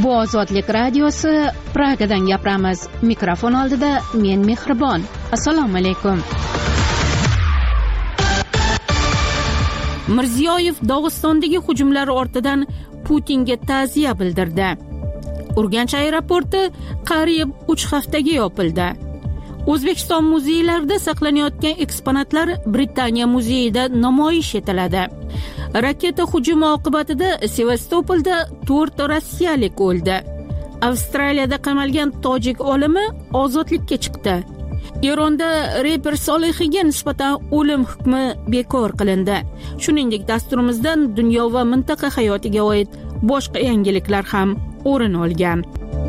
Bu Ozodlik radiosi, Pragadan gapiramiz. Mikrofon oldida men Mehribon. Assalomu alaykum. Mirziyoyev Dog'istondagi hujumlar ortidan Putinga ta'ziya bildirdi. Urganch aeroporti qariyb 3 haftaga yopildi. O'zbekiston muzeylarida saqlanayotgan eksponatlar Britaniya muzeyida namoyish etiladi. Raketa hujumi oqibatida Sevastopolda 4 rossiyalik o'ldi. Avstraliyada qamalgan tojik olimi ozodlikka chiqdi. Eronda reper Solihiga nisbatan o'lim hukmi bekor qilindi. Shuningdek, dasturimizdan dunyo va mintaqa hayotiga oid boshqa yangiliklar ham o'rin olgan.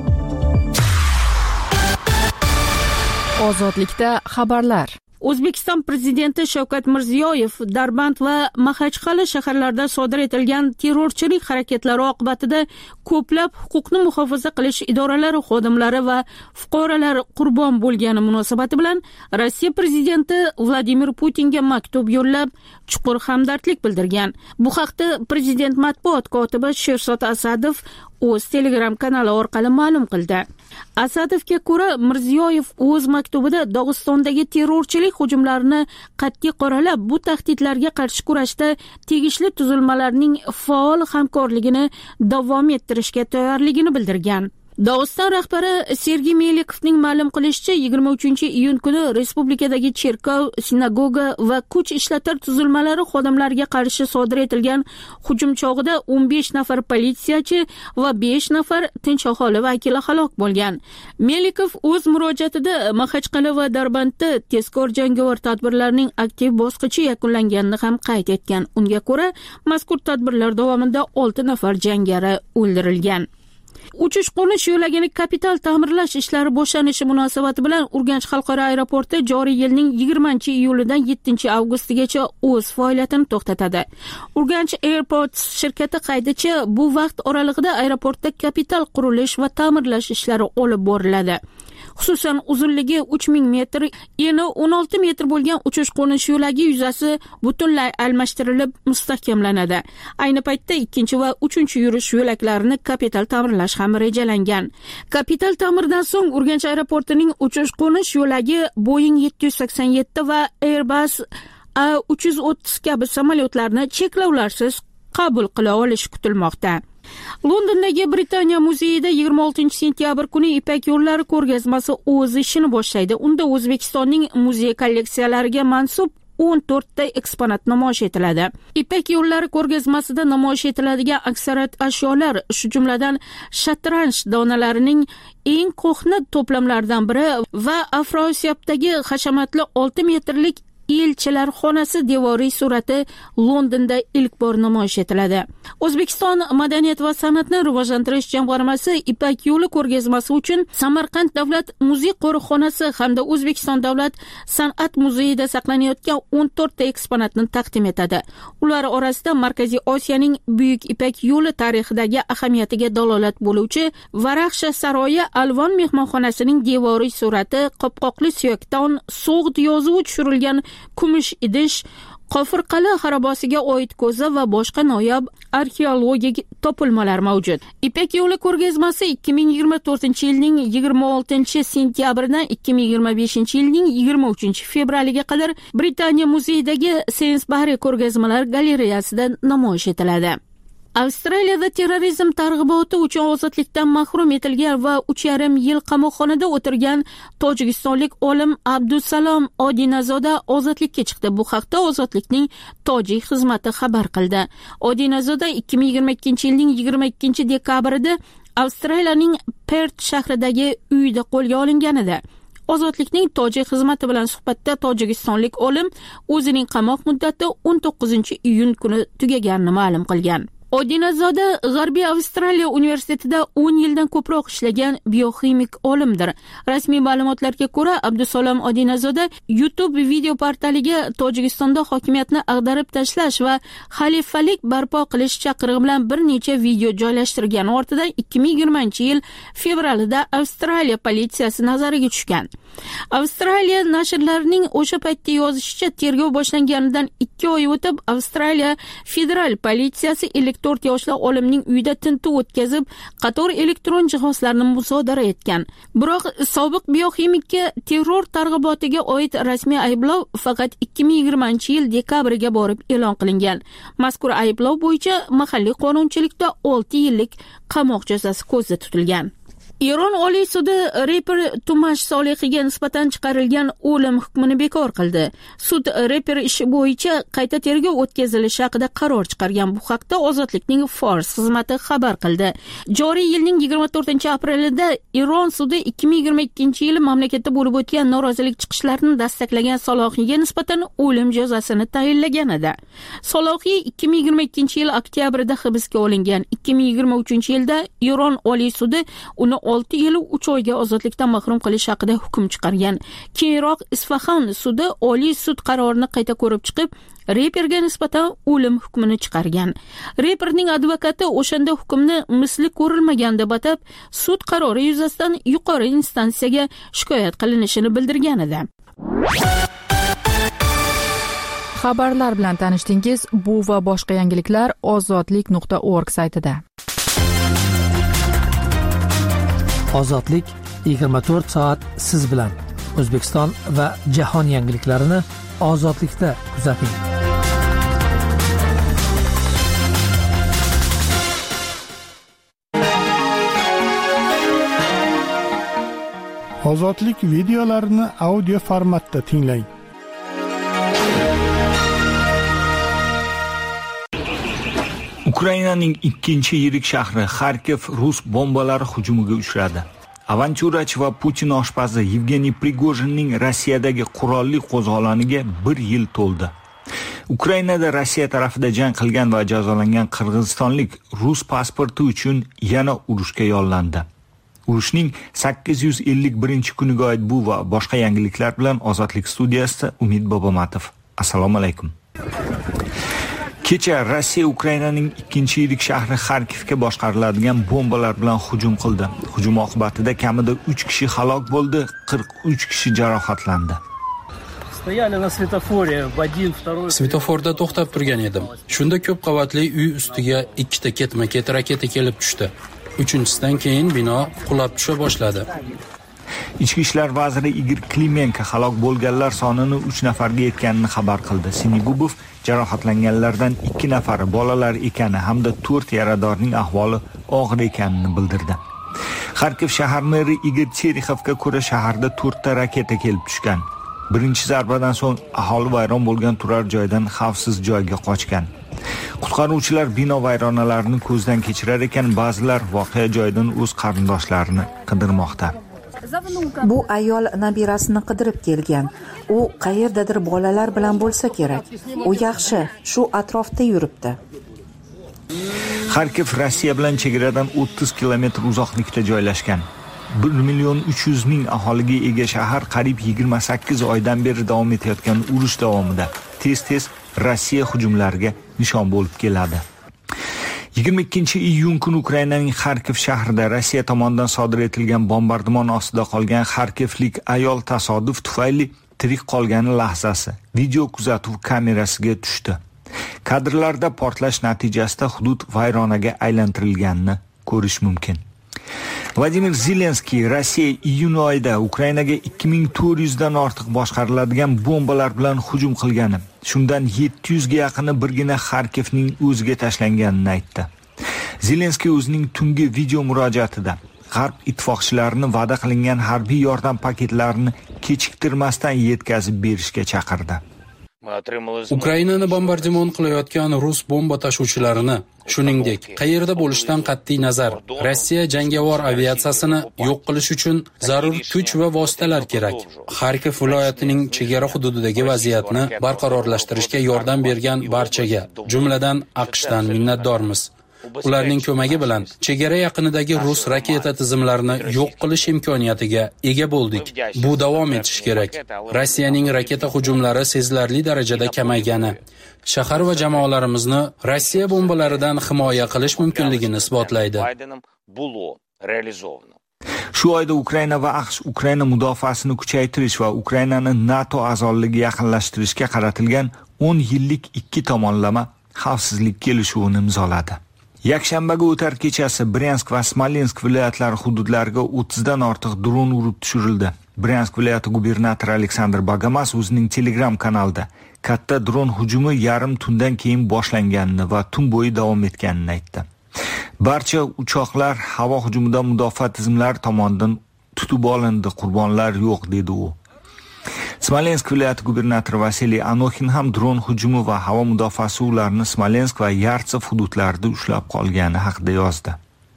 Ozodlikda xabarlar. O'zbekiston prezidenti Shavkat Mirziyoyev Darband va Maxachqal'a shaharlarida sodir etilgan terrorchilik harakatlari oqibatida ko'plab huquqni muhofaza qilish idoralari xodimlari va fuqarolar qurbon bo'lgani munosabati bilan Rossiya prezidenti Vladimir Putinga maktub yo'llab, chuqur hamdardlik bildirgan. Bu haqda prezident matbuot kotibi Sherzod Asadov o'z Telegram kanali orqali ma'lum qildi. Asadovga ko'ra, Mirziyoyev o'z maktubida Dog'istondagi terrorchilik hujumlarini qat'iy qoralab, bu tahdidlarga qarshi kurashda tegishli tuzilmalarning faol hamkorligini davom ettirishga tayyorligini bildirgan. Dog'iston rahbari Sergey Melikovning ma'lum qilishicha, 23-iyun kuni respublikadagi cherkov, sinagoga va kuch ishlatar tuzilmalari xodimlariga qarshi sodir etilgan hujum chog'ida 15 nafar politsiyachi va 5 nafar tinch aholi vakili halok bo'lgan. Melikov o'z murojaatida Maxachqal'a va Darbandda tezkor jangovar tadbirlarning aktiv bosqichi yakunlanganini ham qayd etgan. Unga ko'ra, mazkur tadbirlar davomida 6 nafar jangari o'ldirilgan. Uchish-qo'nish yo'lagini kapital ta'mirlash ishlari boshlanishi munosabati bilan Urganch xalqaro aeroporti joriy yilning 20-iyulidan 7-avgustigacha o'z faoliyatini to'xtatadi. Urganch Airports shirkati qaydicha, bu vaqt oralig'ida aeroportda kapital qurilish va ta'mirlash ishlari olib boriladi. Xususan, uzunligi 3000 metr, eni 16 metr bo'lgan uchish-qo'nish yo'lagi yuzasi butunlay almashtirilib mustahkamlanadi. Ayni paytda 2 va 3 yurish yo'laklarini kapital ta'mirlash ham rejalangan. Kapital ta'mirdan so'ng Urganch aeroportining uchish-qo'nish yo'lagi Boeing 787 va Airbus A330 kabi samolyotlarni cheklovlarsiz qabul qila olishi kutilmoqda. Londondagi Britaniya muzeyida 26-sentyabr kuni Ipak yo'llari ko'rgazmasi o'z ishini boshlaydi. Unda O'zbekistonning muzey kolleksiyalariga mansub 14 ta eksponat namoyish etiladi. Ipak yo'llari ko'rgazmasida namoyish etiladigan aksariyat ashyolar, shu jumladan shatranj donalarining eng ko'hna to'plamlaridan biri va Afrosiyobdagi hashamatli 6 metrlik elchilar xonasi devoriy surati Londonda ilk bor namoyish etiladi. O'zbekiston madaniyat va san'atni rivojlantirish jamg'armasi Ipak yo'li ko'rgazmasi uchun Samarqand davlat muzey qo'riqxonasi hamda O'zbekiston davlat san'at muzeyida saqlanayotgan 14 ta eksponatni taqdim etadi. Ular orasida Markaziy Osiyoning buyuk Ipak yo'li tarixidagi ahamiyatiga dalolat bo'luvchi Varaxsha saroyi Alvon mehmonxonasining devoriy surati, qopqoqli suyakdan so'g'd yozuvi tushirilgan kumush idish, Qofirqal'a xarobasiga oid ko'za va boshqa noyob arxeologik topilmalar mavjud. Ipak yo'li ko'rgazmasi 2024-yilning 26-sentyabridan 2025-yilning 23-fevraliga qadar Britaniya muzeyidagi Sainsbury ko'rgazmalar galereyasida namoyish etiladi. Avstraliyada terrorizm targ'iboti uchun ozodlikdan mahrum etilgan va 3,5 yil qamoqxonada o'tirgan tojikistonlik olim Abdusalom Odinazoda ozodlikka chiqdi. Bu haqda Ozodlikning tojik xizmati xabar qildi. Odinazoda 2022-yilning 22-dekabrida Avstraliyaning Perth shahridagi uyida qo'lga olingan edi. Ozodlikning tojik xizmati bilan suhbatda tojikistonlik olim o'zining qamoq muddati 19-iyun kuni tugaganini ma'lum qilgan. Odinazoda G'arbiy Avstraliya universitetida 10 yildan ko'proq ishlagan bioximik olimdir. Rasmiy ma'lumotlarga ko'ra, Abdusalom Odinazoda YouTube video portaliga Tojikistonda hokimiyatni ag'darib tashlash va xalifalik barpo qilish chaqirig'i bilan bir necha video joylashtirgan. Ortidan 2020-yil fevralida Avstraliya politsiyasi nazariga tushgan. Avstraliya nashrlarining o'sha paytda yozishicha, tergov boshlanganidan 2 oy o'tib Avstraliya federal politsiyasi 4 yoshli olimning uyida tintuv o'tkazib, qator elektron jihozlarni musodara etgan. Biroq sobiq bioximikka terror targ'ibotiga oid rasmiy ayblov faqat 2020-yil dekabriga borib e'lon qilingan. Mazkur ayblov bo'yicha mahalliy qonunchilikda 6 yillik qamoq jazosi ko'zda tutilgan. Eron Oliy sudi reper Tumash Solihiga nisbatan chiqarilgan o'lim hukmini bekor qildi. Sud reper ishi bo'yicha qayta tergov o'tkazilishi haqida qaror chiqargan. Bu haqda Ozodlikning Fors xizmati xabar qildi. Joriy yilning 24-aprelida Eron sudi 2022-yil mamlakatda bo'lib o'tgan norozilik chiqishlarini dastaklagan Solihiga nisbatan o'lim jazosini tayinlagan edi. Solihi 2022-yil oktyabrida hibsga olingan. 2023-yilda Eron Oliy sudi uni 6 yil 3 oyga ozodlikdan mahrum qilish haqida hukm chiqargan. Keyinroq Isfahan sudi Oliy sud qarorini qayta ko'rib chiqib, reperga nisbatan o'lim hukmini chiqargan. Reperning advokati o'shanda hukmni misli ko'rilmagan deb atab, sud qarori yuzasidan yuqori instansiyaga shikoyat qilinishini bildirgan edi. Xabarlar bilan tanishdingiz. Bu va boshqa yangiliklar ozodlik.org saytida. Ozodlik 24 soat siz bilan. O'zbekiston va jahon yangiliklarini Ozodlikda kuzating. Ozodlik videolarini audio formatda tinglang. Ukrainaning ikkinchi yirik shahri Xarkov rus bombalari hujumiga uchradi. Avantyurachi va Putin oshpazi Yevgeniy Prigojinning Rossiyadagi qurolli qo'zg'oloniga 1 yil to'ldi. Ukrainada Rossiya tarafida jang qilgan va jazolangan qirg'izistonlik rus pasporti uchun yana urushga yollandi. Urushning 851-kuniga oid bu va boshqa yangiliklar bilan Ozodlik studiyasida Umid Bobomatov. Assalomu alaykum. Kecha Rossiya Ukrainaning ikkinchi yirik shahri Xarkovga boshqariladigan bombalar bilan hujum qildi. Hujum oqibatida kamida 3 kishi halok bo'ldi, 43 kishi jarohatlandi. Svetoforda to'xtab turgan edim. Shunda ko'p qavatli uy ustiga ikkita ketma-ket raketa kelib tushdi. Uchinchisidan keyin bino qulab tusha boshladi. Ichki ishlar vaziri Igor Klimenko halok bo'lganlar sonini 3 nafarga yetganini xabar qildi. Sinigubov jarohatlanganlardan 2 nafari bolalar ekani hamda 4 yaradorning ahvoli og'ir ekanini bildirdi. Xarkov shahar meri Igor Cherixovga ko'ra shaharda 4 ta raketa kelib tushgan. Birinchi zarbadan so'ng aholi vayron bo'lgan turar joydan xavfsiz joyga qochgan. Qutqaruvchilar bino vayronalarini ko'zdan kechirar ekan, ba'zilar voqea joyidan o'z qarindoshlarini qidirmoqda. Bu ayol nabirasini qidirib kelgan. U qayerdadir bolalar bilan bo'lsa kerak. U yaxshi, shu atrofda yuribdi. Xarkov Rossiya bilan chegaradan 30 kilometr uzoqlikda joylashgan. 1,300,000 aholiga ega shahar qariyb 28 oydan beri davom etayotgan urush davomida tez-tez Rossiya hujumlariga nishon bo'lib keladi. 22-iyun kuni Ukrainaning Xarkov shahrida Rossiya tomonidan sodir etilgan bombardimon ostida qolgan xarkovlik ayol tasodif tufayli tirik qolgani lahzasi video kuzatuv kamerasiga tushdi. Kadrlarda portlash natijasida hudud vayronaga aylantirilganini ko'rish mumkin. Vladimir Zelenskiy Rossiya iyun oyida Ukrainaga 2400 dan ortiq boshqariladigan bombalar bilan hujum qilgani, shundan 700 ga yaqini birgina Xarkovning o'ziga tashlanganini aytdi. Zelenskiy o'zining tungi video murojaatida G'arb ittifoqchilarini va'da qilingan harbiy yordam paketlarini kechiktirmasdan yetkazib berishga chaqirdi. Ukrainani bombardimon qilayotgan rus bomba tashuvchilarini, shuningdek, qayerda bo'lishidan qat'iy nazar, Rossiya jangovar aviatsiyasini yo'q qilish uchun zarur kuch va vositalar kerak. Xarkov viloyatining chegara hududidagi vaziyatni barqarorlashtirishga yordam bergan barchaga, jumladan AQShdan minnatdormiz. Ularning ko'magi bilan chegara yaqinidagi rus raketa tizimlarini yo'q qilish imkoniyatiga ega bo'ldik. Bu davom etishi kerak. Rossiyaning raketa hujumlari sezilarli darajada kamaygani, shahar va jamoalarimizni Rossiya bombalaridan himoya qilish mumkinligini isbotlaydi. Shu oyda Ukraina va AQSh Ukraina mudofaasini kuchaytirish va Ukrainani NATO a'zoligiga yaqinlashtirishga qaratilgan 10 yillik ikki tomonlama xavfsizlik kelishuvini imzoladi. Yakshanbaga o'tar kechasi Bryansk va Smolensk viloyatlari hududlariga 30 dan ortiq dron urib tushirildi. Bryansk viloyati gubernatori Aleksandr Bagamas o'zining Telegram kanalida katta dron hujumi yarim tundan keyin boshlanganini va tun bo'yi davom etganini aytdi. Barcha uchoqlar havo hujumidan mudofaa tizimlari tomonidan tutib olindi, qurbonlar yo'q dedi u. Smolensk viloyati gubernatori Vasiliy Anokhin ham dron hujumi va havo mudofaasi ularni Smolensk va Yartsev hududlarida ushlab qolgani haqida yozdi.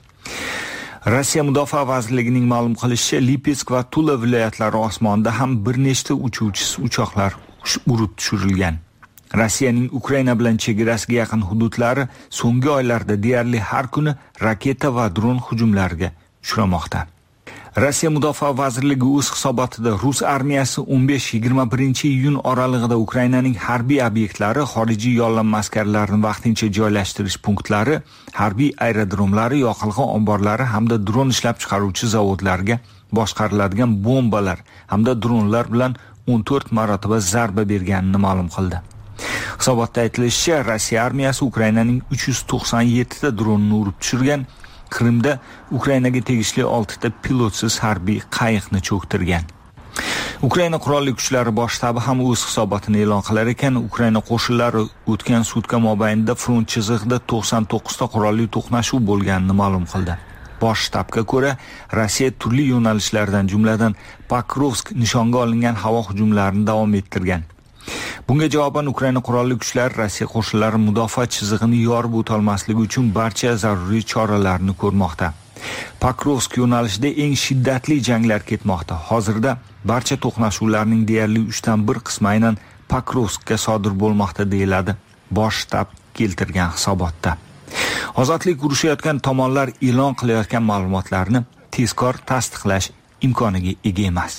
Rossiya mudofaa vazirligining ma'lum qilishicha, Lipetsk va Tula viloyatlari osmonida ham bir nechta uchuvchisiz uchoqlar urib tushirilgan. Rossiyaning Ukraina bilan chegarasiga yaqin hududlari so'nggi oylarda deyarli har kuni raketa va dron hujumlariga uchramoqda. Rossiya mudofaa vazirligi o'z hisobotida Rus armiyasi 15-21 iyun oralig'ida Ukrainaning harbiy obyektlari, xorijiy yollanma askarlarini vaqtincha joylashtirish punktlari, harbiy aerodromlari, yoqilg'i omborlari hamda dron ishlab chiqaruvchi zavodlarga boshqariladigan bombalar hamda dronlar bilan 14 marotaba zarba berganini ma'lum qildi. Hisobotda aytilishicha, Rossiya armiyasi Ukrainaning 397 ta dronini urib tushirgan, Qrimda Ukrainaga tegishli 6 ta pilotsiz harbiy qayiqni cho'ktirgan. Ukraina qurolli kuchlari bosh shtabi ham o'z hisobotini e'lon qilar ekan, Ukraina qo'shinlari o'tgan sutka mobaynida front chizig'ida 99 ta qurolli to'qnashuv bo'lganini ma'lum qildi. Bosh shtabga ko'ra, Rossiya turli yo'nalishlardan, jumladan Pokrovsk nishonga olingan havo hujumlarini davom ettirgan. Bunga javoban Ukraina qurolli kuchlari Rossiya qo'shinlari mudofaa chizig'ini yorib o'tolmasligi uchun barcha zaruriy choralarni ko'rmoqda. Pokrovsk yo'nalishida eng shiddatli janglar ketmoqda. Hozirda barcha to'qnashuvlarning deyarli 1/3 qismi aynan Pokrovskka sodir bo'lmoqda deyiladi bosh shtab keltirgan hisobotda. Ozodlik urushayotgan tomonlar e'lon qilayotgan ma'lumotlarni tezkor tasdiqlash imkoniga ega emas.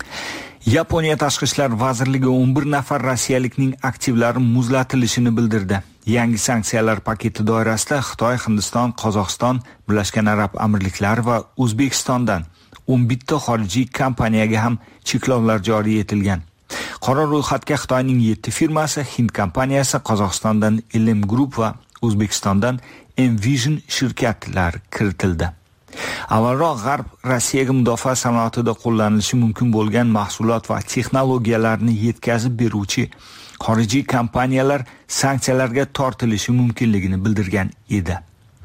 Yaponiya tashqi ishlar vazirligi 11 nafar rossiyalikning aktivlari muzlatilishini bildirdi. Yangi sanksiyalar paketi doirasida Xitoy, Hindiston, Qozog'iston, Birlashgan Arab Amirliklari va O'zbekistondan 11 ta xorijiy kompaniyaga ham cheklovlar joriy etilgan. Qora ro'yxatga Xitoyning 7 firmasi, Hind kompaniyasi, Qozog'istondan LM Group va O'zbekistondan Envision shirkatlari kiritildi. Avvalroq G'arb Rossiyaga mudofaa sanoatida qo'llanilishi mumkin bo'lgan mahsulot va texnologiyalarni yetkazib beruvchi xorijiy kompaniyalar sanksiyalarga tortilishi mumkinligini bildirgan edi.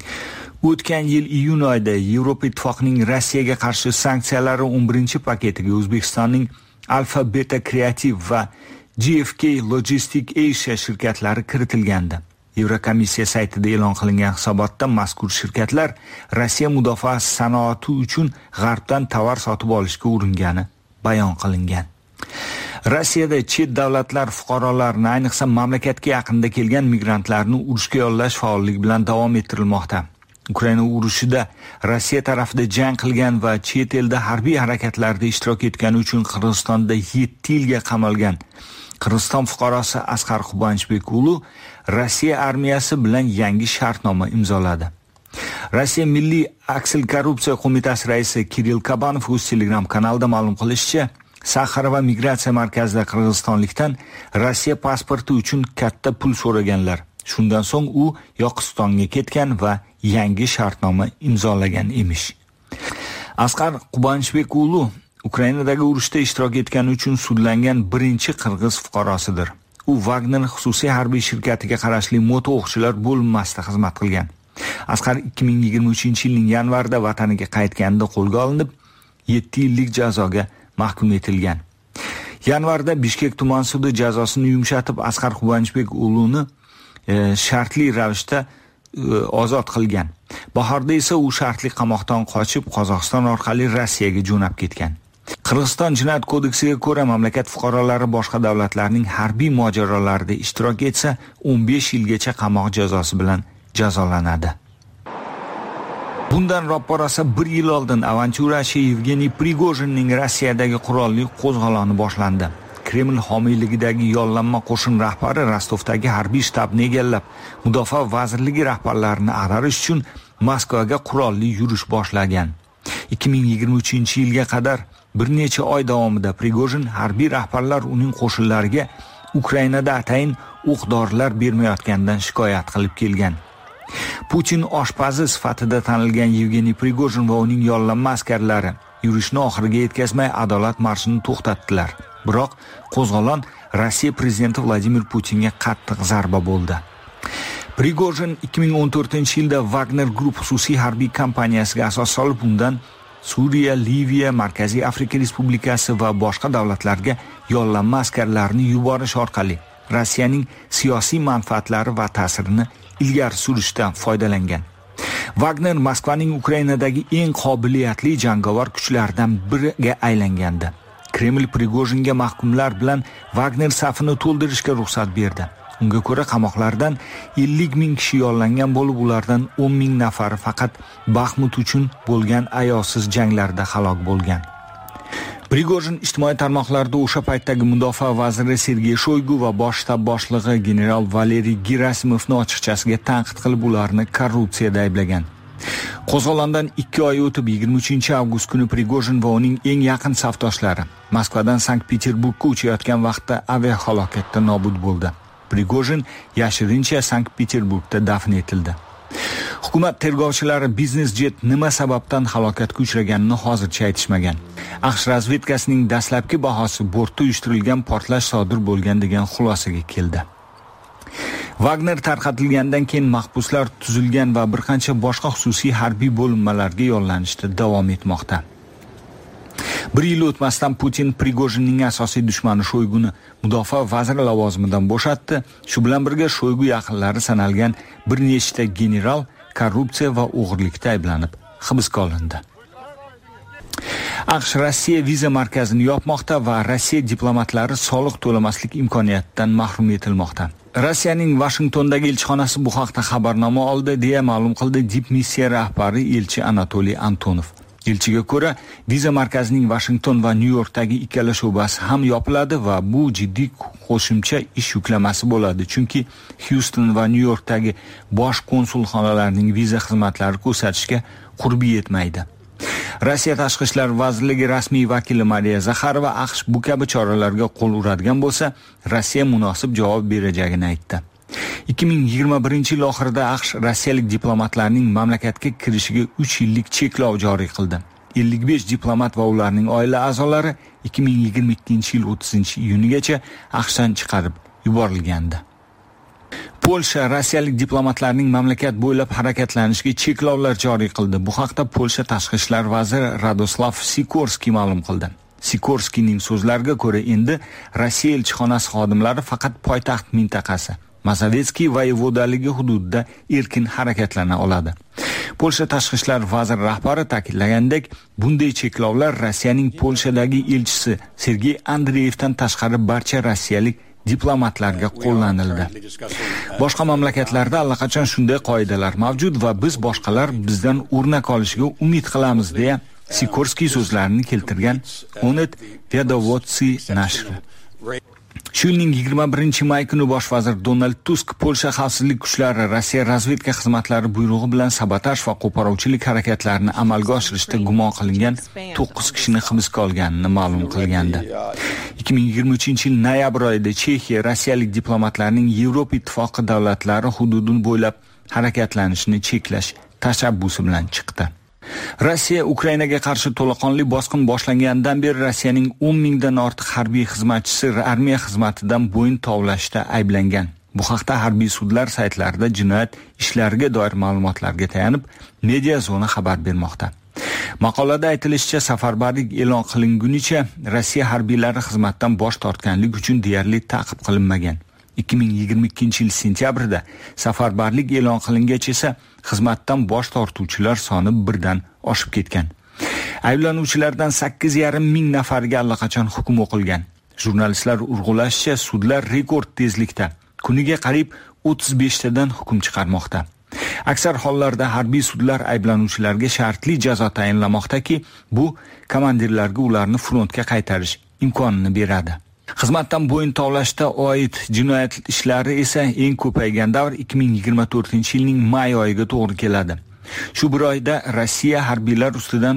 O'tgan yil iyun oyida Yevropa Ittifoqining Rossiyaga qarshi sanksiyalari 11-paketiga O'zbekistonning Alfa Beta Creative va GFK Logistic Asia shirkatlari kiritilgandi. Yevrokomissiya saytida e'lon qilingan hisobotda mazkur shirkatlar Rossiya mudofaa sanoati uchun G'arbdan tovar sotib olishga uringani bayon qilingan. Rossiyada chet davlatlar fuqarolarini, ayniqsa mamlakatga yaqinda kelgan migrantlarni urushga yollash faolligi bilan davom ettirilmoqda. Ukraina urushida Rossiya tarafida jang qilgan va chet elda harbiy harakatlarda ishtirok etgani uchun Qirg'izistonda 7 yilga qamalgan Qirg'iziston fuqarosi Asqar Qubanchbekulu Rossiya armiyasi bilan yangi shartnoma imzoladi. Rossiya Milliy aksil korrupsiya qo'mitasi raisi Kirill Kabanov o'z Telegram kanalida ma'lum qilishicha, Saxara va migratsiya markazida qirg'izistonlikdan Rossiya pasporti uchun katta pul so'raganlar. Shundan so'ng u Yoqutistonga ketgan va yangi shartnoma imzolagan emish. Asqar Qubanchbekulu Ukrainadagi urushda ishtirok etgani uchun sudlangan birinchi qirg'iz fuqarosidir. U Wagner xususiy harbiy shirkatiga qarashli moto o'qchilar bo'linmasida xizmat qilgan. Asqar 2023-yilning yanvarida vataniga qaytganida qo'lga olinib, 7 yillik jazoga mahkum etilgan. Yanvarda Bishkek tuman sudi jazosini yumshatib, Asqar Qubanchbekuluni shartli ravishda ozod qilgan. Bahorda esa u shartli qamoqdan qochib, Qozog'iston orqali Rossiyaga jo'nab ketgan. Qirg'iziston jinoyat kodeksiga ko'ra mamlakat fuqarolari boshqa davlatlarning harbiy mojarolarida ishtirok etsa, 15 yilgacha qamoq jazosi bilan jazolanadi. Bundan ro'parasa 1 yil oldin avantyurachi Yevgeniy Prigojinning Rossiyadagi qurolli qo'zg'oloni boshlandi. Kreml homiyligidagi yollanma qo'shin rahbari Rostovdagi harbiy shtabni egallab, mudofaa vazirligi rahbarlarini ag'darish uchun Moskvaga qurolli yurish boshlagan. 2023-yilga qadar bir necha oy davomida Prigojin harbiy rahbarlar uning qo'shinlariga Ukrainada atayin o'q-dorilar bermayotganidan shikoyat qilib kelgan. Putin oshpazi sifatida tanilgan Yevgeniy Prigojin va uning yollanma askarlari yurishni oxiriga yetkazmay adolat marshini to'xtatdilar. Biroq qo'zg'olon Rossiya prezidenti Vladimir Putinga qattiq zarba bo'ldi. Prigojin 2014-yilda Wagner Group xususiy harbiy kompaniyasiga asos solib, undan Suriya, Liviya, Markaziy Afrika Respublikasi va boshqa davlatlarga yollanma askarlarni yuborish orqali Rossiyaning siyosiy manfaatlari va ta'sirini ilgari surishdan foydalangan. Wagner Moskvaning Ukrainadagi eng qobiliyatli jangovar kuchlardan biriga aylangandi. Kreml Prigojinga mahkumlar bilan Wagner safini to'ldirishga ruxsat berdi. Unga ko'ra qamoqlardan 50 ming kishi yollangan bo'lib, ulardan 10 ming nafari faqat Baxmut uchun bo'lgan ayovsiz janglarda halok bo'lgan. Prigojin ijtimoiy tarmoqlarda o'sha paytdagi mudofaa vaziri Sergey Shoygu va bosh shtab boshlig'i general Valeriy Gerasimovni ochiqchasiga tanqid qilib, ularni korrupsiyada ayblagan. Qo'zg'olondan 2 oy o'tib 23-avgust kuni Prigojin va uning eng yaqin safdoshlari Moskvadan Sankt-Peterburgga uchayotgan vaqtda aviahalokatda nobud bo'ldi. Prigojin yashirincha Sankt-Peterburgda dafn etildi. Hukumat tergovchilari biznes jet nima sababdan halokatga uchraganini hozircha aytishmagan. AQSh razvedkasining dastlabki bahosi bortda uyushtirilgan portlash sodir bo'lgan degan xulosaga keldi. Wagner tarqatilgandan keyin mahbuslar tuzilgan va bir qancha boshqa xususiy harbiy bo'linmalarga yollanishda davom etmoqda. Bir yil o'tmasdan Putin Prigojinning asosiy dushmani Shoyguni mudofaa vaziri lavozimidan bo'shatdi. Shu bilan birga Shoygu yaqinlari sanalgan bir nechta general korrupsiya va o'g'irlikda ayblanib hibsga olindi. AQSh Rossiya viza markazini yopmoqda va Rossiya diplomatlari soliq to'lamaslik imkoniyatidan mahrum etilmoqda. Rossiyaning Washingtondagi elchixonasi bu haqda xabarnoma oldi, deya ma'lum qildi dipmissiya rahbari elchi Anatoliy Antonov. Elchiga ko'ra, viza markazining Washington va Nyu-Yorkdagi ikkala sho'basi ham yopiladi va bu jiddiy qo'shimcha ish yuklamasi bo'ladi, chunki Houston va Nyu-Yorkdagi bosh konsulxonalarning viza xizmatlari ko'rsatishga qurbi yetmaydi. Rossiya Tashqi ishlar vazirligi rasmiy vakili Mariya Zakharova AQSh bu kabi choralarga qo'l uradigan bo'lsa, Rossiya munosib javob berajagini aytdi. 2021-yil oxirida AQSh rossiyalik diplomatlarning mamlakatga kirishiga 3 yillik cheklov joriy qildi. 55 diplomat va ularning oila a'zolari 2022-yil 30-iyunigacha AQShdan chiqarib yuborilgandi. Polsha rossiyalik diplomatlarning mamlakat bo'ylab harakatlanishiga cheklovlar joriy qildi. Bu haqda Polsha tashqi ishlar vaziri Radoslav Sikorskiy ma'lum qildi. Sikorskiyning so'zlariga ko'ra, endi Rossiya elchixonasi xodimlari faqat poytaxt mintaqasi Mazovetskiy voyevodaligi hududida erkin harakatlana oladi. Polsha tashqi ishlar vaziri rahbari ta'kidlagandek, bunday cheklovlar Rossiyaning Polshadagi elchisi Sergey Andreyevdan tashqari barcha rossiyalik diplomatlarga qo'llanildi. Boshqa mamlakatlarda allaqachon shunday qoidalar mavjud va biz boshqalar bizdan o'rnak olishiga umid qilamiz, deya Sikorskiy so'zlarini keltirgan Onet Vedovodsi nashri. Shu yilning 21-may kuni bosh vazir Donald Tusk Polsha xavfsizlik kuchlari Rossiya razvedka xizmatlari buyrug'i bilan sabotaj va qo'poruvchilik harakatlarini amalga oshirishda gumon qilingan 9 kishini hibsga olganini ma'lum qilgandi. 2023-yil noyabr oyida Chexiya rossiyalik diplomatlarning Yevropa ittifoqi davlatlari hududini bo'ylab harakatlanishini cheklash tashabbusi bilan chiqdi. Rossiya Ukrainaga qarshi to'laqonli bosqin boshlangandan beri Rossiyaning 10 mingdan ortiq harbiy xizmatchisi armiya xizmatidan bo'yin tovlashda ayblangan. Bu haqda harbiy sudlar saytlarida jinoyat ishlariga doir ma'lumotlarga tayanib, Media Zona xabar bermoqda. Maqolada aytilishicha, safarbarlik e'lon qilingunicha Rossiya harbiylari xizmatdan bosh tortganlik uchun deyarli ta'qib qilinmagan. 2022-yil sentyabrida safarbarlik e'lon qilingach esa xizmatdan bosh tortuvchilar soni birdan oshib ketgan. Ayblanuvchilardan 8,5 ming nafariga allaqachon hukm o'qilgan. Jurnalistlar urg'ulashicha, sudlar rekord tezlikda kuniga qariyb 35 tadan hukm chiqarmoqda. Aksar hollarda harbiy sudlar ayblanuvchilarga shartli jazo tayinlamoqdaki, bu komandirlarga ularni frontga qaytarish imkonini beradi. Xizmatdan bo'yin tovlashda oid jinoyat ishlari esa eng ko'paygan davr 2024-yilning may oyiga to'g'ri keladi. Shu bir oyda Rossiya harbiylar ustidan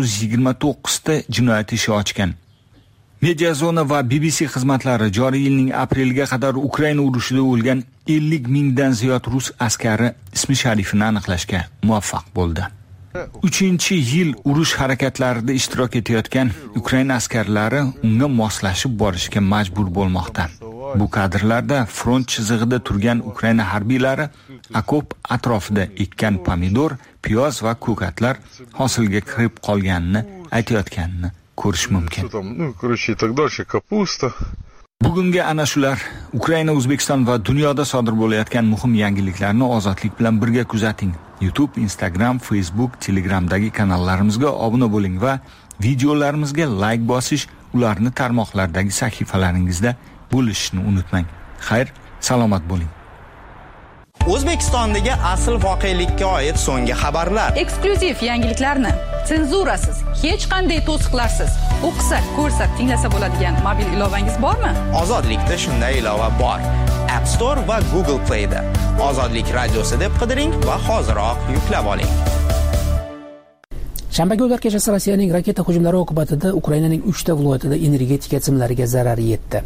929 ta jinoyat ishi ochgan. Media Zona va BBC xizmatlari joriy yilning apreliga qadar Ukraina urushida o'lgan 50 mingdan ziyod rus askari ismi sharifini aniqlashga muvaffaq bo'ldi. 3-yil urush harakatlarida ishtirok etayotgan Ukraina askarlari unga moslashib borishga majbur bo'lmoqda. Bu kadrlarda front chizig'ida turgan Ukraina harbiylari okop atrofida ekkan pomidor, piyoz va ko'katlar hosilga kirib qolganini aytayotganini ko'rish mumkin. Bugungi ana shular Ukraina, O'zbekiston va dunyoda sodir bo'layotgan muhim yangiliklarni ozodlik bilan birga kuzating. YouTube, Instagram, Facebook, Telegramdagi kanallarimizga obuna bo'ling va videolarimizga like bosish, ularni tarmoqlardagi sahifalaringizda bo'lishni unutmang. Xayr, salomat bo'ling. O'zbekistondagi asl voqelikka oid so'nggi xabarlar, eksklyuziv yangiliklarni senzurasiz, hech qanday to'siqlarsiz o'qisa, ko'rsa, tinglasa bo'ladigan mobil ilovangiz bormi? Ozodlikda shunday ilova bor. App Store va Google Play da Ozodlik radiosi deb qidiring va hoziroq yuklab oling. Shanba kunlar kechasi Rossiyaning raketa hujumlari oqibatida Ukrainaning 3 ta viloyatida energetika tizimlariga zarar yetdi.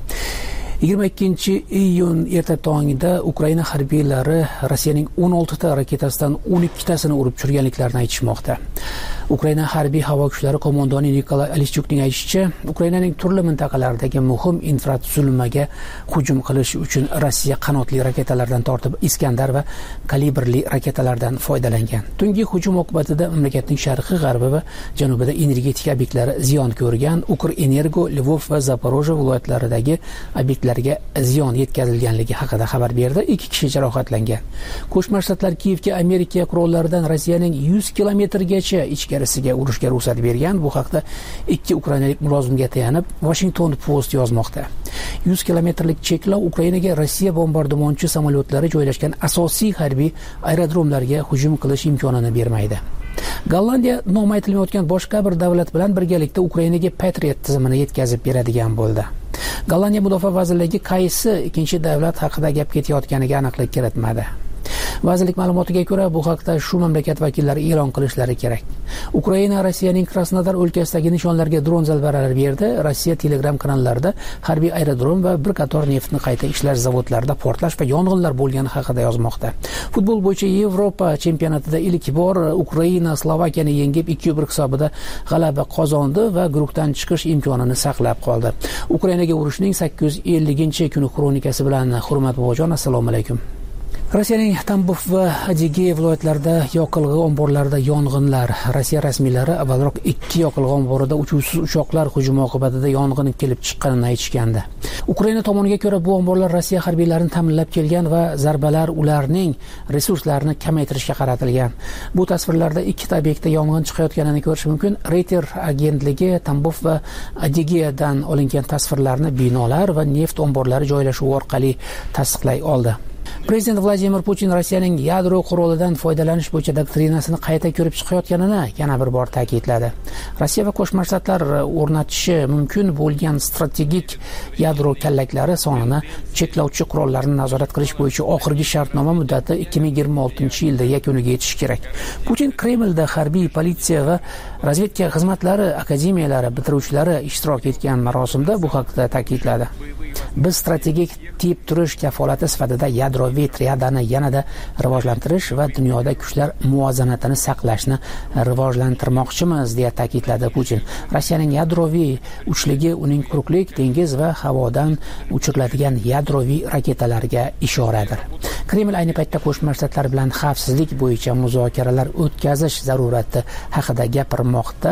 22-iyun erta tongida Ukraina harbiylari Rossiyaning 16 ta raketasidan 12 tasini urib tushirganliklarini aytishmoqda. Ukraina harbiy havo kuchlari qo'mondoni Nikolay Alischukning aytishicha, Ukrainaning turli mintaqalaridagi muhim infratuzilmaga hujum qilish uchun Rossiya qanotli raketalardan tortib Iskandar va kalibrli raketalardan foydalangan. Tungi hujum oqibatida mamlakatning sharqiy, g'arbi va janubida energetika obyektlari ziyon ko'rgan. Ukrenergo, Lvov va Zaporojye viloyatlaridagi obyektlarga ziyon yetkazilganligi haqida xabar berdi. 2 kishi jarohatlangan. Qo'shma Shtatlar Kiyevga Amerika qurollaridan Rossiyaning 100 kilometrgacha ichkarisiga urushga ruxsat bergan. Bu haqda 2 ukrainalik mulozimga tayanib Washington Post yozmoqda. 100 kilometrlik cheklov Ukrainaga Rossiya bombardimonchi samolyotlari joylashgan asosiy harbiy aerodromlarga hujum qilish imkonini bermaydi. Gollandiya nomi aytilmayotgan boshqa bir davlat bilan birgalikda Ukrainaga Patriot tizimini yetkazib beradigan bo'ldi. Gollandiya mudofaa vazirligi qaysi ikkinchi davlat haqida gap ketayotganiga aniqlik kiritmadi. Vazirlik ma'lumotiga ko'ra, bu haqda shu mamlakat vakillari e'lon qilishlari kerak. Ukraina Rossiyaning Krasnodar o'lkasidagi nishonlarga dron zarbalari berdi. Rossiya Telegram kanallarida harbiy aerodrom va bir qator neftni qayta ishlash zavodlarida portlash va yong'inlar bo'lgani haqida yozmoqda. Futbol bo'yicha Yevropa chempionatida ilk bor Ukraina Slovakiyani yengib 2-1 hisobida g'alaba qozondi va guruhdan chiqish imkonini saqlab qoldi. Ukrainaga urushning 850-kuni kronikasi bilan Hurmat bobojon, assalomu alaykum. Rossiyaning Tambov va Adygea viloyatlarida yoqilg'i omborlarida yong'inlar. Rossiya rasmiylari avvalroq 2 yoqilg'i omborida uchuvsiz uchoqlar hujumi oqibatida yong'in kelib chiqqanini aytishgandi. Ukraina tomoniga ko'ra, bu omborlar Rossiya harbiylarini ta'minlab kelgan va zarbalar ularning resurslarini kamaytirishga qaratilgan. Bu tasvirlarda 2 obyektda yong'in chiqayotganini ko'rish mumkin. Reuters agentligi Tambov va Adygeadan olingan tasvirlarni binolar va neft omborlari joylashuvi orqali tasdiqlay oldi. Prezident Vladimir Putin Rossiyaning yadro qurolidan foydalanish bo'yicha doktrinasini qayta ko'rib chiqayotganini yana bir bor ta'kidladi. Rossiya va Qo'shma Shtatlar o'rnatishi mumkin bo'lgan strategik yadro kallaklari sonini cheklovchi qurollarni nazorat qilish bo'yicha oxirgi shartnoma muddati 2026-yilda yakuniga yetishi kerak. Putin Kremlda harbiy, politsiya va razvedka xizmatlari akademiyalari bitiruvchilari ishtirok etgan marosimda bu haqda ta'kidladi. Biz strategik tip turish kafolati sifatida yadroviy triadani yanada rivojlantirish va dunyoda kuchlar muvozanatini saqlashni rivojlantirmoqchimiz, deya ta'kidladi Putin. Rossiyaning yadroviy uchligi uning quruqlik, dengiz va havodan uchiriladigan yadroviy raketalarga ishoradir. Kreml ayni paytda Qo'shma Shtatlar bilan xavfsizlik bo'yicha muzokaralar o'tkazish zarurati haqida gapirmoqda.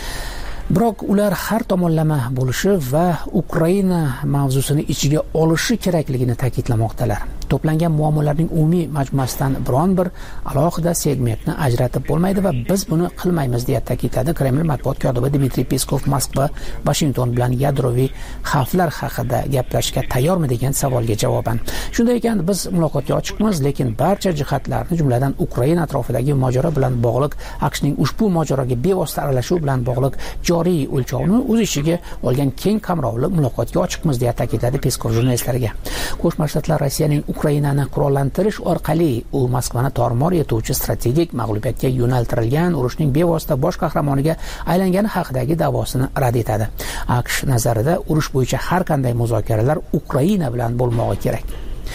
Biroq ular har tomonlama bo'lishi va Ukraina mavzusini ichiga olishi kerakligini ta'kidlamoqdalar. To'plangan muammolarning umumiy majmuasidan biron bir alohida segmentni ajratib bo'lmaydi va biz buni qilmaymiz, deya ta'kidladi Kreml matbuot kotibi Dmitriy Peskov. Moskva Washington bilan yadroviy xavflar haqida gaplashishga tayyormi degan savolga javoban. Shunday ekan, biz muloqotga ochiqmiz, lekin barcha jihatlarni, jumladan Ukraina atrofidagi mojaro bilan bog'liq, AQShning ushbu mojaroga bevosita aralashuvi bilan bog'liq joriy o'lchovni o'z ichiga olgan keng qamrovli muloqotga ochiqmiz, deya ta'kidladi Peskov jurnalistlarga. Qo'shma Shtatlar Rossiyaning Ukrainani qurollantirish orqali u Moskvani tormor etuvchi strategik mag'lubiyatga yo'naltirilgan urushning bevosita bosh qahramoniga aylangani haqidagi da'vosini rad etadi. AQSh nazarida urush bo'yicha har qanday muzokaralar Ukraina bilan bo'lmog'i kerak.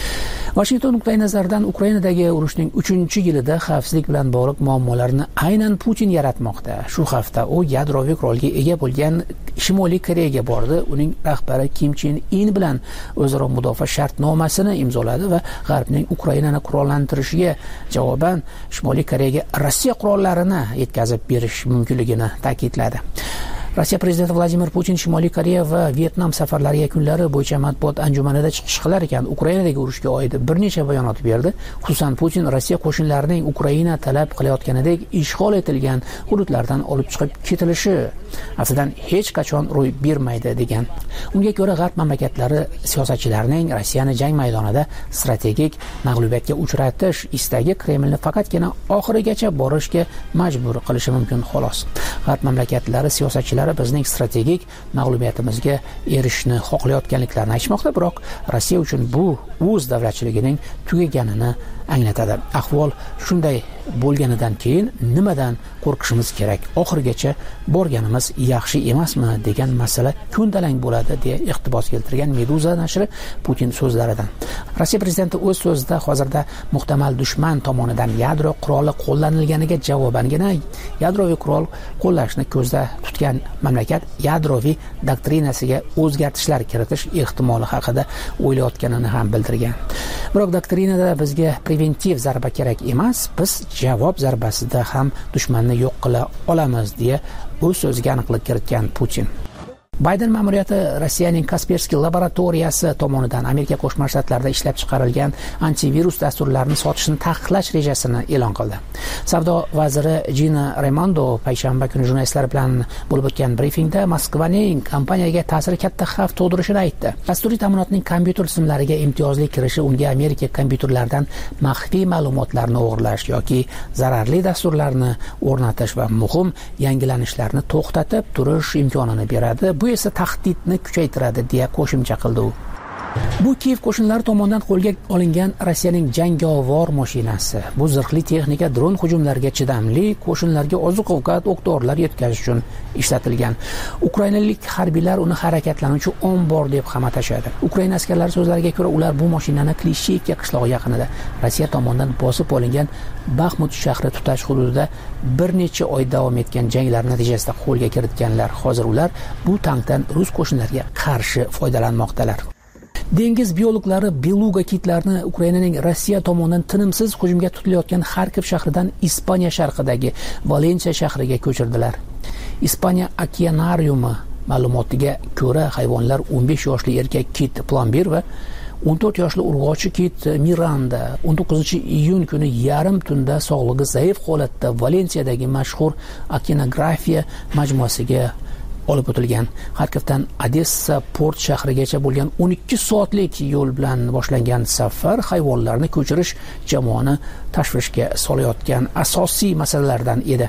Washington nuqtai nazaridan Ukrainadagi urushning 3-yilida xavfsizlik bilan bog'liq muammolarni aynan Putin yaratmoqda. Shu hafta u yadroviy qurolga ega bo'lgan Shimoliy Koreyaga bordi. Uning rahbari Kim Chen In bilan o'zaro mudofaa shartnomasini imzoladi va G'arbning Ukrainani qurollantirishiga javoban Shimoliy Koreyaga Rossiya qurollarini yetkazib berish mumkinligini ta'kidladi. Rossiya prezidenti Vladimir Putin Shimoliy Koreya va Vyetnam safarlari yakunlari bo'yicha matbuot anjumanida chiqish qilar ekan Ukrainadagi urushga oid bir necha bayonot berdi. Xususan Putin Rossiya qo'shinlarining Ukraina talab qilayotganidek ishg'ol etilgan hududlardan olib chiqib ketilishi aftidan hech qachon ro'y bermaydi degan. Unga ko'ra G'arb mamlakatlari siyosatchilarining Rossiyani jang maydonida strategik mag'lubiyatga uchratish istagi Kremlni faqatgina oxirigacha borishga majbur qilishi mumkin xolos. G'arb mamlakatlari siyosatchilari bizning strategik mag'lubiyatimizga erishishni xohlayotganliklarini aytmoqda, biroq Rossiya uchun bu o'z davlatchiligining tugaganini anglatadi. Ahvol shunday bo'lganidan keyin nimadan qo'rqishimiz kerak? Oxirigacha borganimiz yaxshi emasmi degan masala ko'ndalang bo'ladi deya iqtibos keltirgan Meduza nashri Putin so'zlaridan. Rossiya prezidenti o'z so'zida hozirda muhtamal dushman tomonidan yadro quroli qo'llanilganiga javobangina yadroviy qurol qo'llashni ko'zda tutgan mamlakat yadroviy doktrinasiga o'zgartishlar kiritish ehtimoli haqida o'ylayotganini ham bildirgan. Biroq doktrinada bizga preventiv zarba kerak emas, biz javob zarbasida ham dushmanni yo'q qila olamiz deya o'z so'ziga aniqlik kiritgan Putin. Biden ma'muriyati Rossiyaning Kaspersky laboratoriyasi tomonidan Amerika Qo'shma Shtatlarida ishlab chiqarilgan antivirus dasturlarini sotishni taqiqlash rejasini e'lon qildi. Savdo vaziri Gina Raimondo payshanba kuni jurnalistlar bilan bo'lib o'tgan brifingda Moskvaning kompaniyaga ta'siri katta xavf tug'dirishini aytdi. Dasturiy ta'minotning kompyuter tizimlariga imtiyozli kirishi unga Amerika kompyuterlaridan maxfiy ma'lumotlarni o'g'irlash yoki zararli dasturlarni o'rnatish va muhim yangilanishlarni to'xtatib turish imkonini beradi. Bu esa tahdidni kuchaytiradi deya qo'shimcha qildi u. Bu Kiyev qo'shinlari tomonidan qo'lga olingan Rossiyaning jangovar mashinasi. Bu zirhli texnika dron hujumlariga chidamli, qo'shinlarga oziq-ovqat, o'q-dorilar yetkazish uchun ishlatilgan. Ukrainalik harbiylar uni harakatlanuvchi ombor deb ham atashadi. Ukraina askarlari so'zlariga ko'ra, ular bu mashinani Klishevka qishlog'i yaqinida Rossiya tomonidan bosib olingan Baxmut shahri tutash hududida bir necha oy davom etgan janglar natijasida qo'lga kiritganlar. Hozir ular bu tankdan rus qo'shinlariga qarshi foydalanmoqdalar. Dengiz biologlari beluga kitlarni Ukrainaning Rossiya tomonidan tinimsiz hujumga tutilayotgan Xarkov shahridan Ispaniya sharqidagi Valensiya shahriga ko'chirdilar. Ispaniya okeanariumi ma'lumotiga ko'ra, hayvonlar 15 yoshli erkak kit Plomber va 14 yoshli urg'ochi kit Miranda 19-iyun kuni yarim tunda sog'lig'i zaif holatda Valensiyadagi mashhur okeanografiya majmuasiga olib o'tilgan. Xarkovdan Odessa port shahrigacha bo'lgan 12 soatlik yo'l bilan boshlangan safar hayvonlarni ko'chirish jamoani tashvishga solayotgan asosiy masalalardan edi.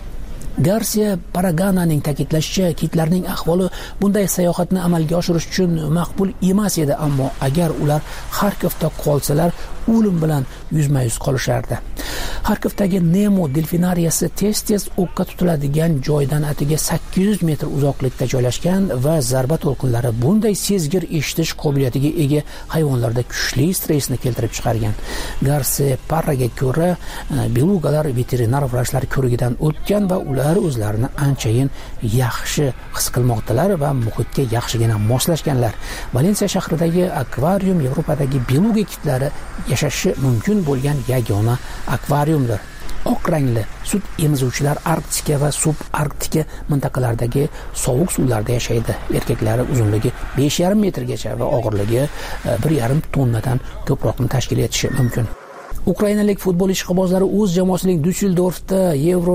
Garcia Paragananing ta'kidlashicha, kitlarning ahvoli bunday sayohatni amalga oshirish uchun maqbul emas edi, ammo agar ular Xarkovda qolsalar, o'lim bilan yuzma-yuz qolishardi. Xarkovdagi Nemo delfinariyasi tez-tez o'qqa tutiladigan joydan atiga 800 metr uzoqlikda joylashgan va zarba to'lqinlari bunday sezgir eshitish qobiliyatiga ega hayvonlarda kuchli stressni keltirib chiqargan. Garcia Parraga ko'ra, belugalar veterinar vrachlar ko'rigidan o'tgan va ular o'zlarini anchayin yaxshi his qilmoqdalar va muhitga yaxshigina moslashganlar. Valensiya shahridagi akvarium Yevropadagi beluga kitlari yashashi mumkin bo'lgan yagona akvariumdir. Oq rangli sut emizuvchilar Arktika va subarktika mintaqalardagi sovuq suvlarda yashaydi. Erkaklari uzunligi 5,5 metrgacha va og'irligi 1,5 tonnadan ko'proqni tashkil etishi mumkin. Ukrainalik futbol ishqibozlari o'z jamoasining Düsseldorfda Euro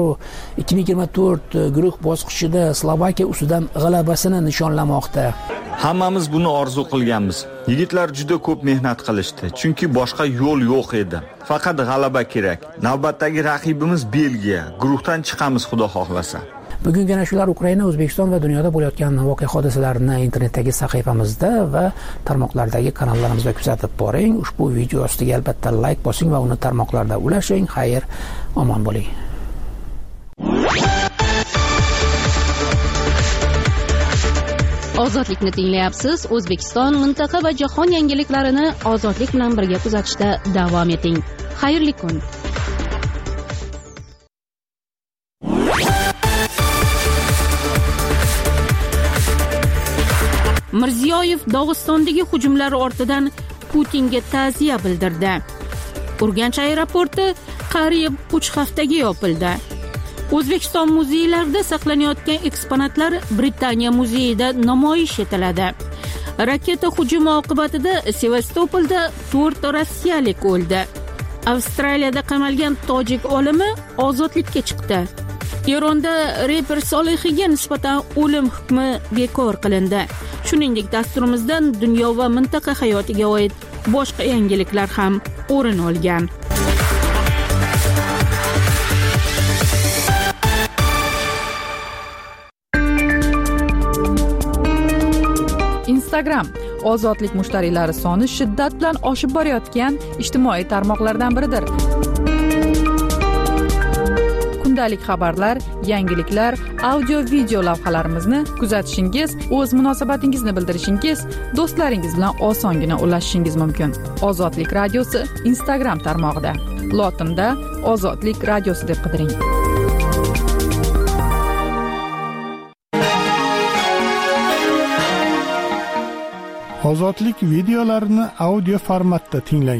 2024 guruh bosqichida Slovakiya ustidan g'alabasini nishonlamoqda. Hammamiz buni orzu qilganmiz. Yigitlar juda ko'p mehnat qilishdi, chunki boshqa yo'l yo'q edi. Faqat g'alaba kerak. Navbatdagi raqibimiz Belgiya. Guruhdan chiqamiz, xudo xohlasa. Bugungi shular Ukraina, O'zbekiston va dunyoda bo'layotgan voqea hodisalarini internetdagi sahifamizda va tarmoqlardagi kanallarimizda kuzatib boring. Ushbu video ostiga albatta like bosing va uni tarmoqlarda ulashing. Xayr, omon bo'ling. Ozodlikni tinglayapsiz. O'zbekiston, mintaqa va jahon yangiliklarini ozodlik bilan birga kuzatishda davom eting. Xayrli kun. Mirziyoyev Dog'istondagi hujumlar ortidan Putinga ta'ziya bildirdi. Urganch aeroporti qariyb 3 haftaga yopildi. O'zbekiston muzeylarida saqlanayotgan eksponatlar Britaniya muzeyida namoyish etiladi. Raketa hujumi oqibatida Sevastopolda 4 rossiyalik o'ldi. Avstraliyada qamalgan tojik olimi ozodlikka chiqdi. Eronda reper Solihiga nisbatan o'lim hukmi bekor qilindi. Shuningdek, dasturimizdan dunyo va mintaqa hayotiga oid boshqa yangiliklar ham o'rin olgan. Instagram ozodlik mushtariylari soni shiddat bilan oshib borayotgan ijtimoiy tarmoqlardan biridir. Kundalik xabarlar, yangiliklar, audio video lavhalarimizni kuzatishingiz, o'z munosabatingizni bildirishingiz, do'stlaringiz bilan osongina ulashishingiz mumkin. Ozodlik radiosi Instagram tarmog'ida. Lotinda Ozodlik radiosi deb qidiring. Ozodlik videolarini audio formatda tinglang.